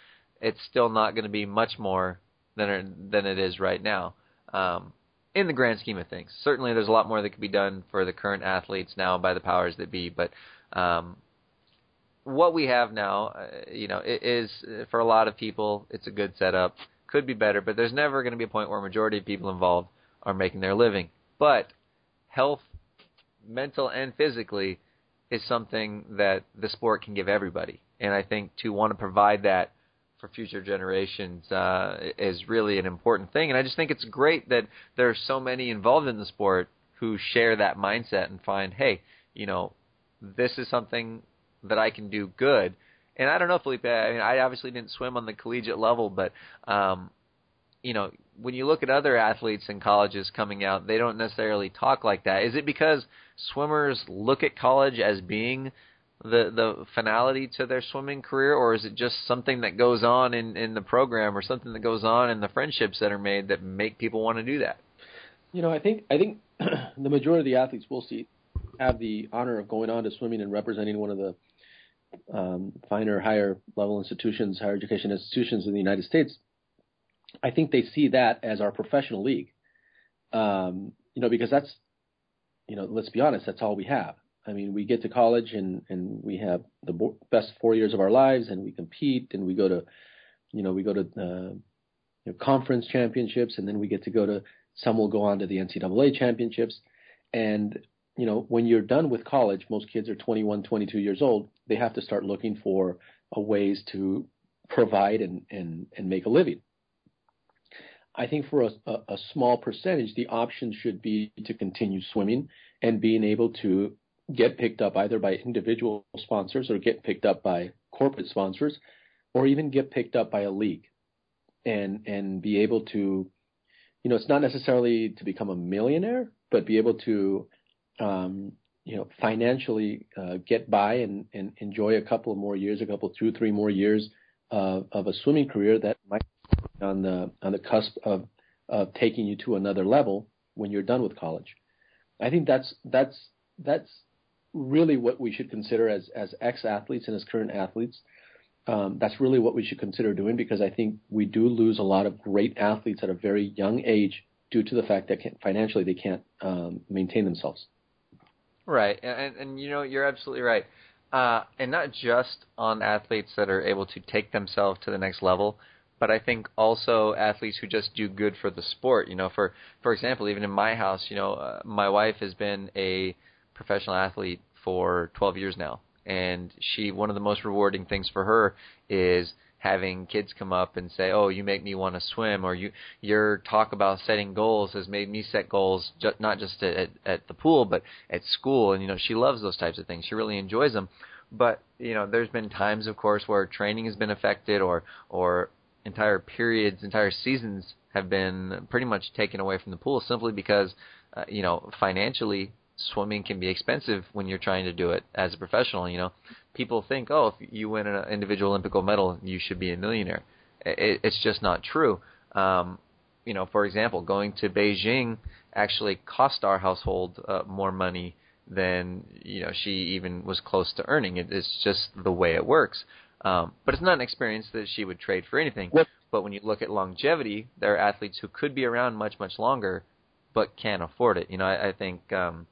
it's still not going to be much more than it, than it is right now. Um, in the grand scheme of things, certainly there's a lot more that could be done for the current athletes now by the powers that be, but um, what we have now, uh, you know, it is, for a lot of people, it's a good setup. Could be better, but there's never going to be a point where a majority of people involved are making their living. But health, mental and physically, is something that the sport can give everybody. And I think to want to provide that for future generations uh, is really an important thing. And I just think it's great that there are so many involved in the sport who share that mindset and find, hey, you know, this is something that I can do good. And I don't know, Felipe, I mean, I obviously didn't swim on the collegiate level, but, um, you know, when you look at other athletes in colleges coming out, they don't necessarily talk like that. Is it because swimmers look at college as being the the finality to their swimming career, or is it just something that goes on in, in the program, or something that goes on in the friendships that are made that make people want to do that? You know, I think I think the majority of the athletes we'll see have the honor of going on to swimming and representing one of the um, finer, higher level institutions, higher education institutions in the United States. I think they see that as our professional league, um, you know, because that's, you know, let's be honest, that's all we have. I mean, we get to college and, and we have the bo- best four years of our lives, and we compete, and we go to, you know, we go to uh, you know, conference championships, and then we get to go to, some will go on to the N C double A championships. And, you know, when you're done with college, most kids are twenty-one, twenty-two years old. They have to start looking for uh, ways to provide and, and, and make a living. I think for a, a, a small percentage, the option should be to continue swimming and being able to get picked up either by individual sponsors or get picked up by corporate sponsors, or even get picked up by a league and and be able to, you know, it's not necessarily to become a millionaire, but be able to, um, you know, financially uh, get by and, and enjoy a couple of more years, a couple, two, three more years uh, of a swimming career that might be on the on the cusp of of taking you to another level when you're done with college. I think that's that's that's really what we should consider as as ex-athletes and as current athletes. Um, that's really what we should consider doing, because I think we do lose a lot of great athletes at a very young age due to the fact that financially they can't um, maintain themselves. Right, and, and you know, you're absolutely right. Uh, and not just on athletes that are able to take themselves to the next level, but I think also athletes who just do good for the sport. You know, for for example, even in my house, you know, uh, my wife has been a professional athlete for twelve years now, and she one of the most rewarding things for her is having kids come up and say, "Oh, you make me want to swim," or "You your talk about setting goals has made me set goals, ju- not just at, at the pool, but at school." And you know, she loves those types of things. She really enjoys them. But you know, there's been times, of course, where training has been affected, or or entire periods, entire seasons have been pretty much taken away from the pool simply because, uh, you know, financially, swimming can be expensive when you're trying to do it as a professional. You know, people think, oh, if you win an individual Olympic gold medal, you should be a millionaire. It, it's just not true. Um, you know, for example, going to Beijing actually cost our household uh, more money than, you know, she even was close to earning. It, it's just the way it works. Um, but it's not an experience that she would trade for anything. What? But when you look at longevity, there are athletes who could be around much, much longer, but can't afford it. You know, I, I think um,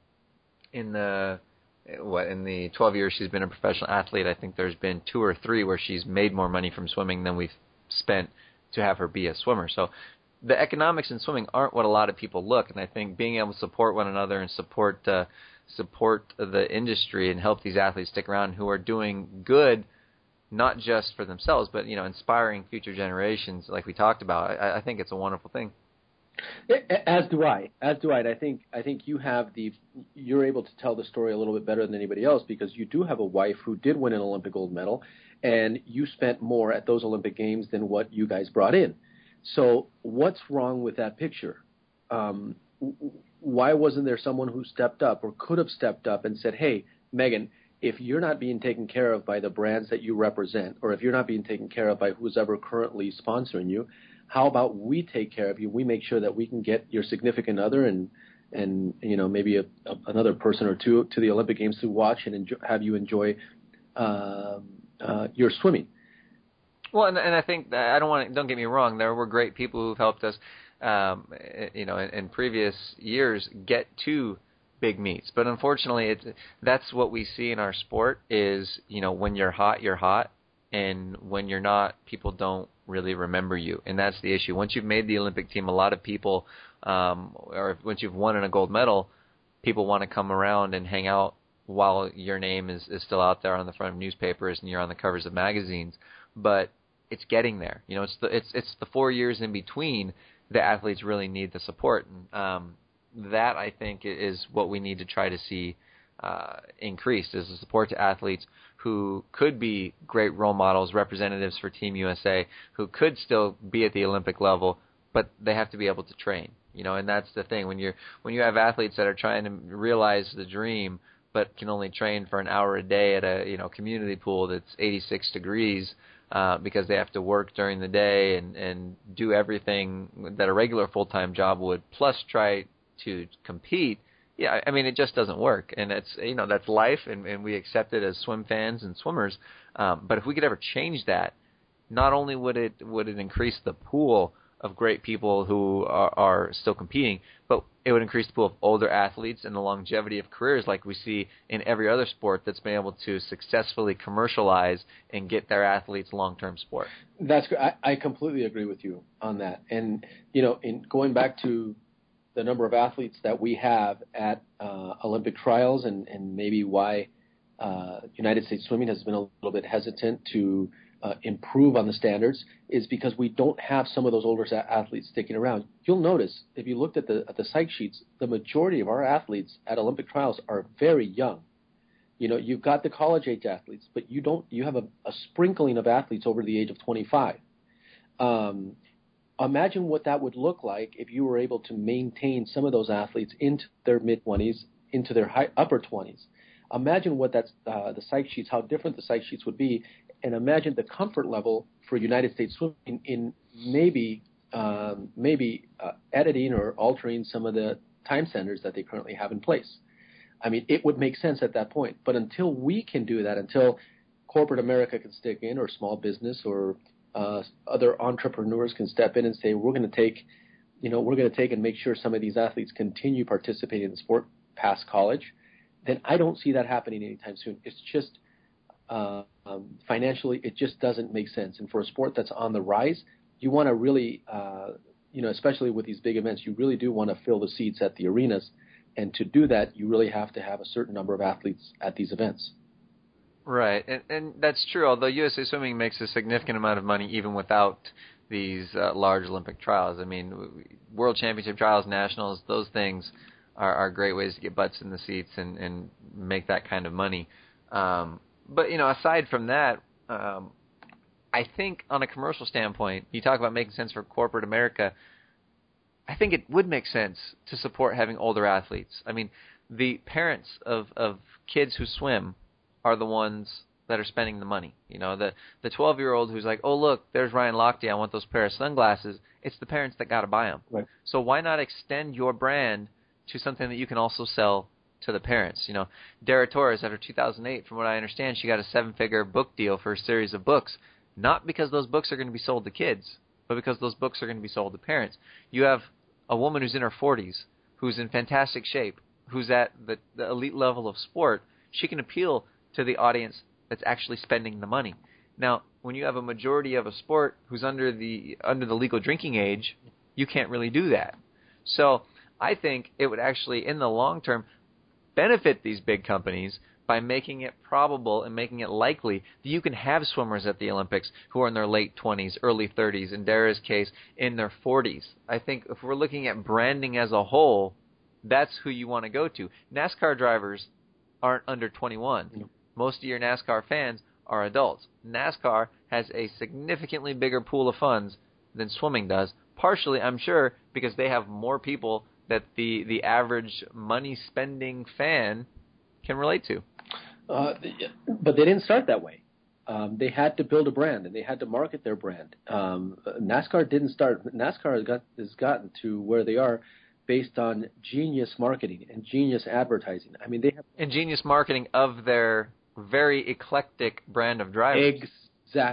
in the what in the twelve years she's been a professional athlete, I think there's been two or three where she's made more money from swimming than we've spent to have her be a swimmer. So the economics in swimming aren't what a lot of people look, and I think being able to support one another and support uh, support the industry and help these athletes stick around who are doing good, not just for themselves, but, you know, inspiring future generations like we talked about. I, I think it's a wonderful thing. As do I. As do I. And I think I think you have the you're able to tell the story a little bit better than anybody else, because you do have a wife who did win an Olympic gold medal, and you spent more at those Olympic Games than what you guys brought in. So what's wrong with that picture? Um, why wasn't there someone who stepped up or could have stepped up and said, "Hey, Megan, if you're not being taken care of by the brands that you represent, or if you're not being taken care of by who's ever currently sponsoring you, how about we take care of you? We make sure that we can get your significant other and, and you know, maybe a, a, another person or two to the Olympic Games to watch and enjoy, have you enjoy uh, uh, your swimming." Well, and, and I think that, I don't want to, don't get me wrong. There were great people who've helped us, um, you know, in, in previous years get to big meets. But unfortunately, it's, that's what we see in our sport is, you know, when you're hot, you're hot. And when you're not, people don't really remember you. And that's the issue. Once you've made the Olympic team, a lot of people, um, or once you've won in a gold medal, people want to come around and hang out while your name is, is still out there on the front of newspapers and you're on the covers of magazines. But it's getting there. You know, it's the, it's, it's the four years in between that athletes really need the support. And, um, that, I think, is what we need to try to see uh, increased, is the support to athletes who could be great role models, representatives for Team U S A, who could still be at the Olympic level, but they have to be able to train. You know, and that's the thing. When you're when you have athletes that are trying to realize the dream, but can only train for an hour a day at a you know community pool that's eighty-six degrees uh, because they have to work during the day and, and do everything that a regular full-time job would, plus try to compete, yeah, I mean, it just doesn't work. And it's, you know, that's life, and, and we accept it as swim fans and swimmers. Um, but if we could ever change that, not only would it would it increase the pool of great people who are, are still competing, but it would increase the pool of older athletes and the longevity of careers like we see in every other sport that's been able to successfully commercialize and get their athletes long-term sport. That's I, I completely agree with you on that. And, you know, in going back to the number of athletes that we have at uh, Olympic trials and, and maybe why uh, United States Swimming has been a little bit hesitant to uh, improve on the standards is because we don't have some of those older athletes sticking around. You'll notice if you looked at the at the psych sheets, the majority of our athletes at Olympic trials are very young. You know, you've got the college age athletes, but you don't. You have a, a sprinkling of athletes over the age of twenty-five. Um, Imagine what that would look like if you were able to maintain some of those athletes into their mid-twenties, into their high, upper twenties. Imagine what that's uh, the psych sheets, how different the psych sheets would be, and imagine the comfort level for United States Swimming in, in maybe um, maybe uh, editing or altering some of the time standards that they currently have in place. I mean, it would make sense at that point. But until we can do that, until corporate America can stick in, or small business, or Uh, other entrepreneurs can step in and say, we're going to take, you know, we're going to take and make sure some of these athletes continue participating in the sport past college, then I don't see that happening anytime soon. It's just uh, um, financially, it just doesn't make sense. And for a sport that's on the rise, you want to really, uh, you know, especially with these big events, you really do want to fill the seats at the arenas. And to do that, you really have to have a certain number of athletes at these events. Right, and, and that's true, although U S A Swimming makes a significant amount of money even without these uh, large Olympic trials. I mean, World Championship trials, nationals, those things are, are great ways to get butts in the seats and, and make that kind of money. Um, but, you know, aside from that, um, I think on a commercial standpoint, you talk about making sense for corporate America, I think it would make sense to support having older athletes. I mean, the parents of, of kids who swim are the ones that are spending the money. You know, the the twelve-year-old who's like, oh, look, there's Ryan Lochte, I want those pair of sunglasses. It's the parents that got to buy them. Right. So why not extend your brand to something that you can also sell to the parents? You know, Dara Torres, after two thousand eight, from what I understand, she got a seven-figure book deal for a series of books, not because those books are going to be sold to kids, but because those books are going to be sold to parents. You have a woman who's in her forties, who's in fantastic shape, who's at the, the elite level of sport. She can appeal to the audience that's actually spending the money. Now, when you have a majority of a sport who's under the under the legal drinking age, you can't really do that. So I think it would actually, in the long term, benefit these big companies by making it probable and making it likely that you can have swimmers at the Olympics who are in their late twenties, early thirties, in Dara's case, in their forties. I think if we're looking at branding as a whole, that's who you want to go to. NASCAR drivers aren't under twenty-one. No. Most of your NASCAR fans are adults. NASCAR has a significantly bigger pool of funds than swimming does, partially, I'm sure, because they have more people that the, the average money-spending fan can relate to. Uh, but they didn't start that way. Um, they had to build a brand, and they had to market their brand. Um, NASCAR didn't start. NASCAR has, got, has gotten to where they are based on genius marketing and genius advertising. I mean, they have... And genius marketing of their very eclectic brand of drivers. Exactly.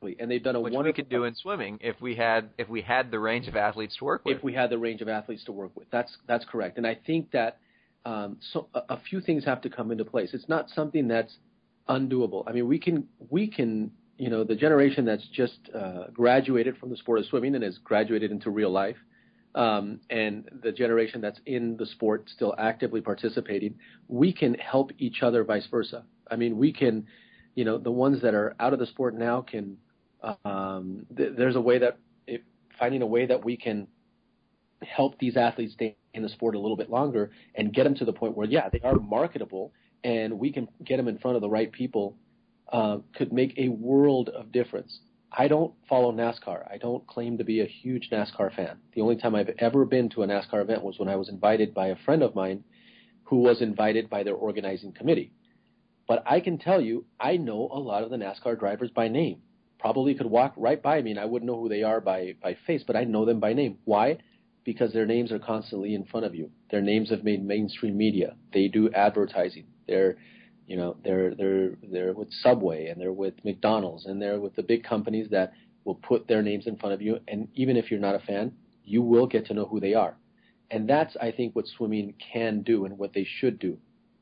Exactly, and they've done a Which wonderful. we could do in swimming if we had if we had the range of athletes to work with. If we had the range of athletes to work with, that's that's correct. And I think that um, so a, a few things have to come into place. It's not something that's undoable. I mean, we can we can you know the generation that's just uh, graduated from the sport of swimming and has graduated into real life, um, and the generation that's in the sport still actively participating, we can help each other, vice versa. I mean, we can, you know, the ones that are out of the sport now can. Um, th- there's a way that if, finding a way that we can help these athletes stay in the sport a little bit longer and get them to the point where, yeah, they are marketable and we can get them in front of the right people, uh, could make a world of difference. I don't follow NASCAR. I don't claim to be a huge NASCAR fan. The only time I've ever been to a NASCAR event was when I was invited by a friend of mine who was invited by their organizing committee. But I can tell you, I know a lot of the NASCAR drivers by name. Probably could walk right by me and I wouldn't know who they are by, by face, but I know them by name. Why? Because their names are constantly in front of you. Their names have made mainstream media. They do advertising. They're, you know, they're they're they're with Subway and they're with McDonald's and they're with the big companies that will put their names in front of you. And even if you're not a fan, you will get to know who they are. And that's, I think, what swimming can do and what they should do.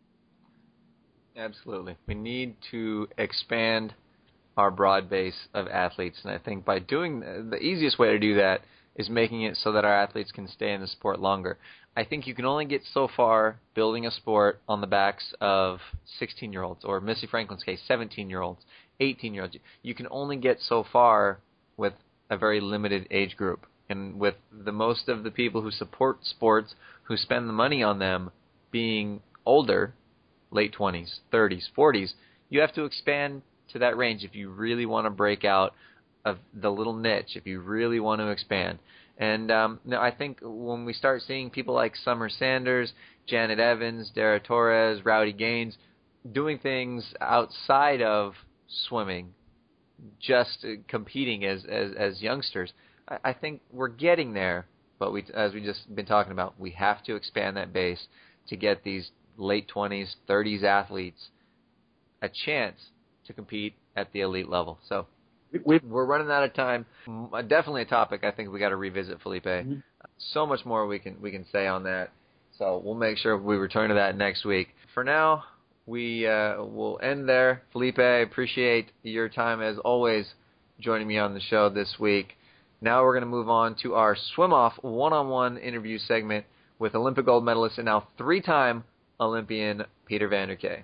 Absolutely. We need to expand our broad base of athletes, and I think by doing the easiest way to do that is making it so that our athletes can stay in the sport longer. I think you can only get so far building a sport on the backs of sixteen-year-olds, or Missy Franklin's case, seventeen-year-olds, eighteen-year-olds. You can only get so far with a very limited age group, and with the most of the people who support sports, who spend the money on them, being older, late twenties, thirties, forties, you have to expand to that range if you really want to break out of the little niche, if you really want to expand. And um, I think when we start seeing people like Summer Sanders, Janet Evans, Dara Torres, Rowdy Gaines doing things outside of swimming, just competing as, as, as youngsters, I, I think we're getting there. But we, as we just been talking about, we have to expand that base to get these late twenties, thirties athletes a chance to compete at the elite level. So we're running out of time. Definitely a topic I think we got to revisit, Felipe. Mm-hmm. So much more we can we can say on that. So we'll make sure we return to that next week. For now, we uh, will end there. Felipe, I appreciate your time as always joining me on the show this week. Now we're going to move on to our swim-off one-on-one interview segment with Olympic gold medalist and now three-time Olympian Peter Vanderkaay.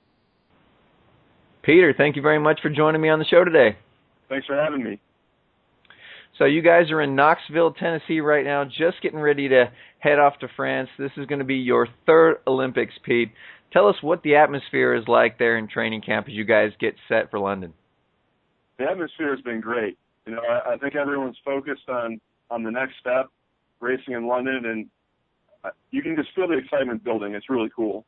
Peter, thank you very much for joining me on the show today. Thanks for having me. So you guys are in Knoxville, Tennessee right now, just getting ready to head off to France. This is going to be your third Olympics, Pete. Tell us what the atmosphere is like there in training camp as you guys get set for London. The atmosphere has been great. You know, I, I think everyone's focused on, on the next step, racing in London, and you can just feel the excitement building. It's really cool.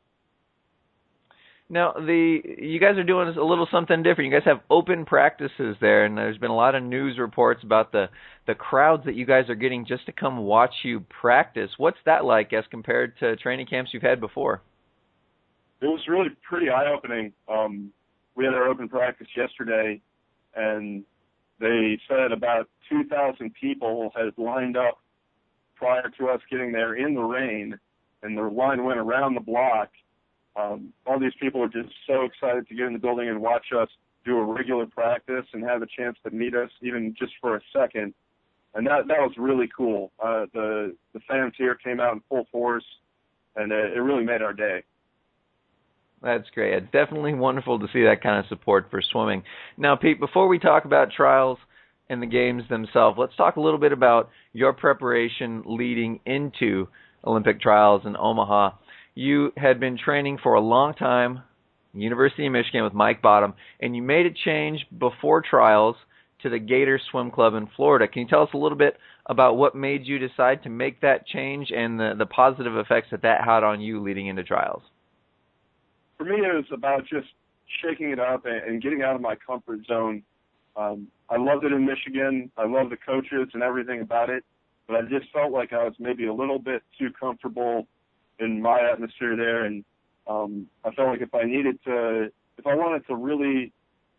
Now, the you guys are doing a little something different. You guys have open practices there, and there's been a lot of news reports about the, the crowds that you guys are getting just to come watch you practice. What's that like as compared to training camps you've had before? It was really pretty eye-opening. Um, we had our open practice yesterday, and they said about two thousand people had lined up prior to us getting there in the rain, and the line went around the block. Um, all these people are just so excited to get in the building and watch us do a regular practice and have a chance to meet us even just for a second. And that that was really cool. Uh, the the fans here came out in full force, and it, it really made our day. That's great. It's definitely wonderful to see that kind of support for swimming. Now, Pete, before we talk about trials and the games themselves, let's talk a little bit about your preparation leading into Olympic trials in Omaha. You had been training for a long time, University of Michigan with Mike Bottom, and you made a change before trials to the Gator Swim Club in Florida. Can you tell us a little bit about what made you decide to make that change and the, the positive effects that that had on you leading into trials? For me, it was about just shaking it up and, and getting out of my comfort zone. Um, I loved it in Michigan. I loved the coaches and everything about it, but I just felt like I was maybe a little bit too comfortable in my atmosphere there, and um, I felt like if I needed to, if I wanted to really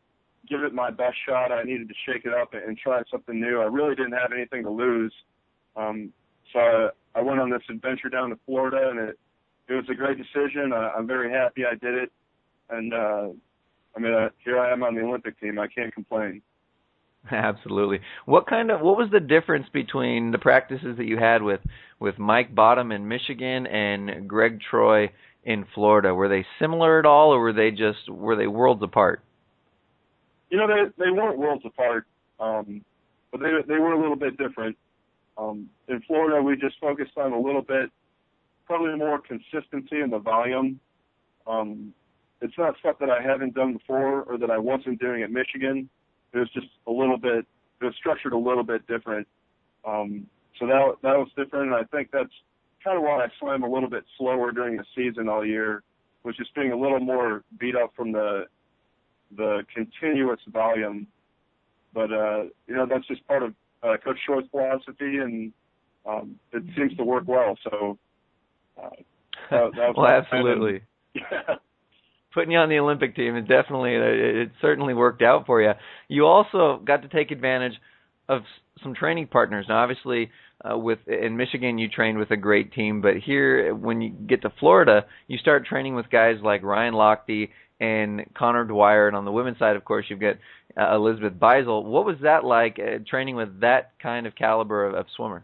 give it my best shot. I needed to shake it up and, and try something new. I really didn't have anything to lose. Um, so I, I went on this adventure down to Florida, and it, it was a great decision. I, I'm very happy I did it. And, uh, I mean, uh, here I am on the Olympic team. I can't complain. Absolutely. What kind of what was the difference between the practices that you had with, with Mike Bottom in Michigan and Greg Troy in Florida? Were they similar at all, or were they just were they worlds apart? You know, they they weren't worlds apart, um, but they they were a little bit different. Um, in Florida, we just focused on a little bit, probably more consistency in the volume. Um, it's not stuff that I haven't done before or that I wasn't doing at Michigan. It was just a little bit, it was structured a little bit different. Um, so that that was different, and I think that's kind of why I swam a little bit slower during the season all year, was just being a little more beat up from the the continuous volume. But, uh, you know, that's just part of uh, Coach Troy's philosophy, and um, it seems to work well. So uh, that, that was well, absolutely. Yeah. Putting you on the Olympic team, it definitely, it, it certainly worked out for you. You also got to take advantage of some training partners. Now, obviously, uh, with in Michigan, you trained with a great team, but here, when you get to Florida, you start training with guys like Ryan Lochte and Connor Dwyer, and on the women's side, of course, you've got uh, Elizabeth Beisel. What was that like, uh, training with that kind of caliber of, of swimmer?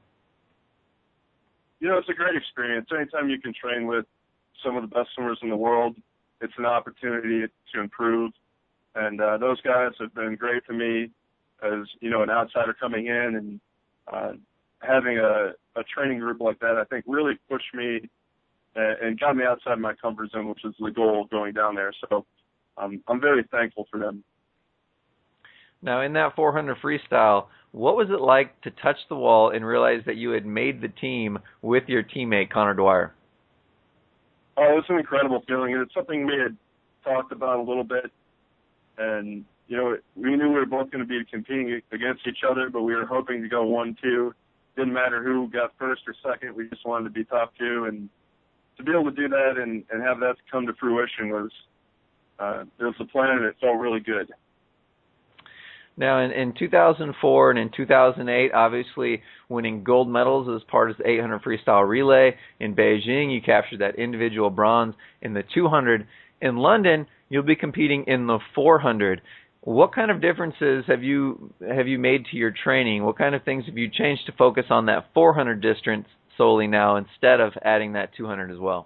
You know, it's a great experience. Anytime you can train with some of the best swimmers in the world, it's an opportunity to improve. And uh, those guys have been great for me as, you know, an outsider coming in, and uh, having a, a training group like that, I think, really pushed me and got me outside my comfort zone, which is the goal of going down there. So um, I'm very thankful for them. Now, in that four hundred freestyle, what was it like to touch the wall and realize that you had made the team with your teammate, Connor Dwyer? Oh, it was an incredible feeling. It's something we had talked about a little bit. And, you know, we knew we were both going to be competing against each other, but we were hoping to go one two. Didn't matter who got first or second. We just wanted to be top two. And to be able to do that and, and have that come to fruition was, uh, it was a plan, and it felt really good. Now, in, in two thousand four and in two thousand eight, obviously winning gold medals as part of the eight hundred freestyle relay. In Beijing, you captured that individual bronze in the two hundred. In London, you'll be competing in the four hundred. What kind of differences have you have you made to your training? What kind of things have you changed to focus on that four hundred distance solely now instead of adding that two hundred as well?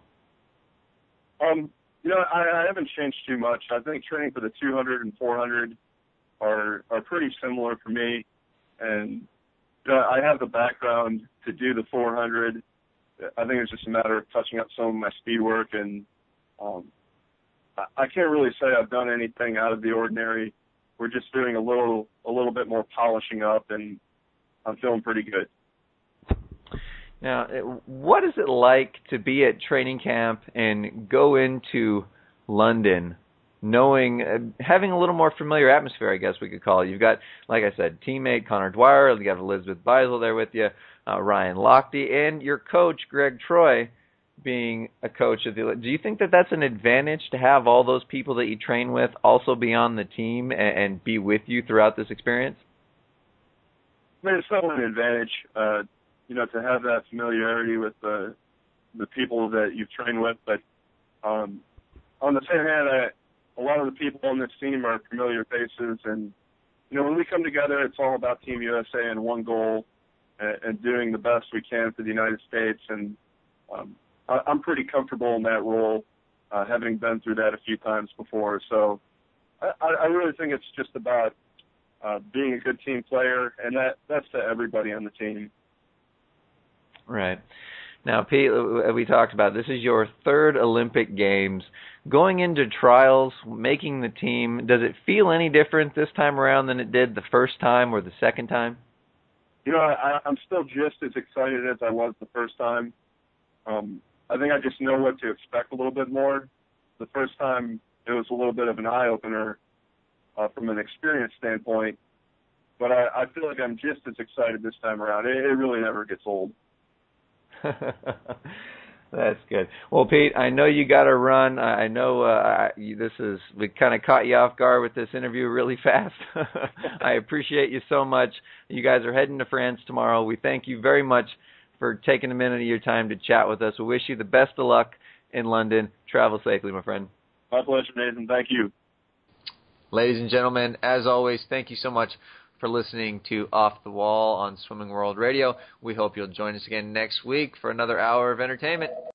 Um, you know, I, I haven't changed too much. I think training for the two hundred and four hundred are are pretty similar for me, and you know, I have the background to do the four hundred. I think it's just a matter of touching up some of my speed work, and um, I, I can't really say I've done anything out of the ordinary. We're just doing a little a little bit more polishing up, and I'm feeling pretty good. Now, what is it like to be at training camp and go into London knowing, uh, having a little more familiar atmosphere, I guess we could call it? You've got, like I said, teammate Connor Dwyer, you got Elizabeth Beisel there with you, uh, Ryan Lochte, and your coach, Greg Troy, being a coach of the. Do you think that that's an advantage to have all those people that you train with also be on the team and, and be with you throughout this experience? I mean, it's not an advantage, uh, you know, to have that familiarity with the the people that you've trained with. But um, on the same hand, I, a lot of the people on this team are familiar faces, and you know, when we come together, it's all about Team U S A and one goal, and, and doing the best we can for the United States. And um, I, I'm pretty comfortable in that role, uh, having been through that a few times before. So I, I really think it's just about uh, being a good team player, and that that's to everybody on the team. Right. Now, Pete, we talked about this is your third Olympic Games. Going into trials, making the team, does it feel any different this time around than it did the first time or the second time? You know, I, I'm still just as excited as I was the first time. Um, I think I just know what to expect a little bit more. The first time, it was a little bit of an eye-opener uh, from an experience standpoint. But I, I feel like I'm just as excited this time around. It, it really never gets old. That's good. Well, Pete, I know you got to run. I know uh, you, this is we kind of caught you off guard with this interview really fast. I appreciate you so much. You guys are heading to France tomorrow. We thank you very much for taking a minute of your time to chat with us. We wish you the best of luck in London. Travel safely, my friend. My pleasure, Nathan. Thank you. Ladies and gentlemen, as always, thank you so much for listening to Off the Wall on Swimming World Radio. We hope you'll join us again next week for another hour of entertainment.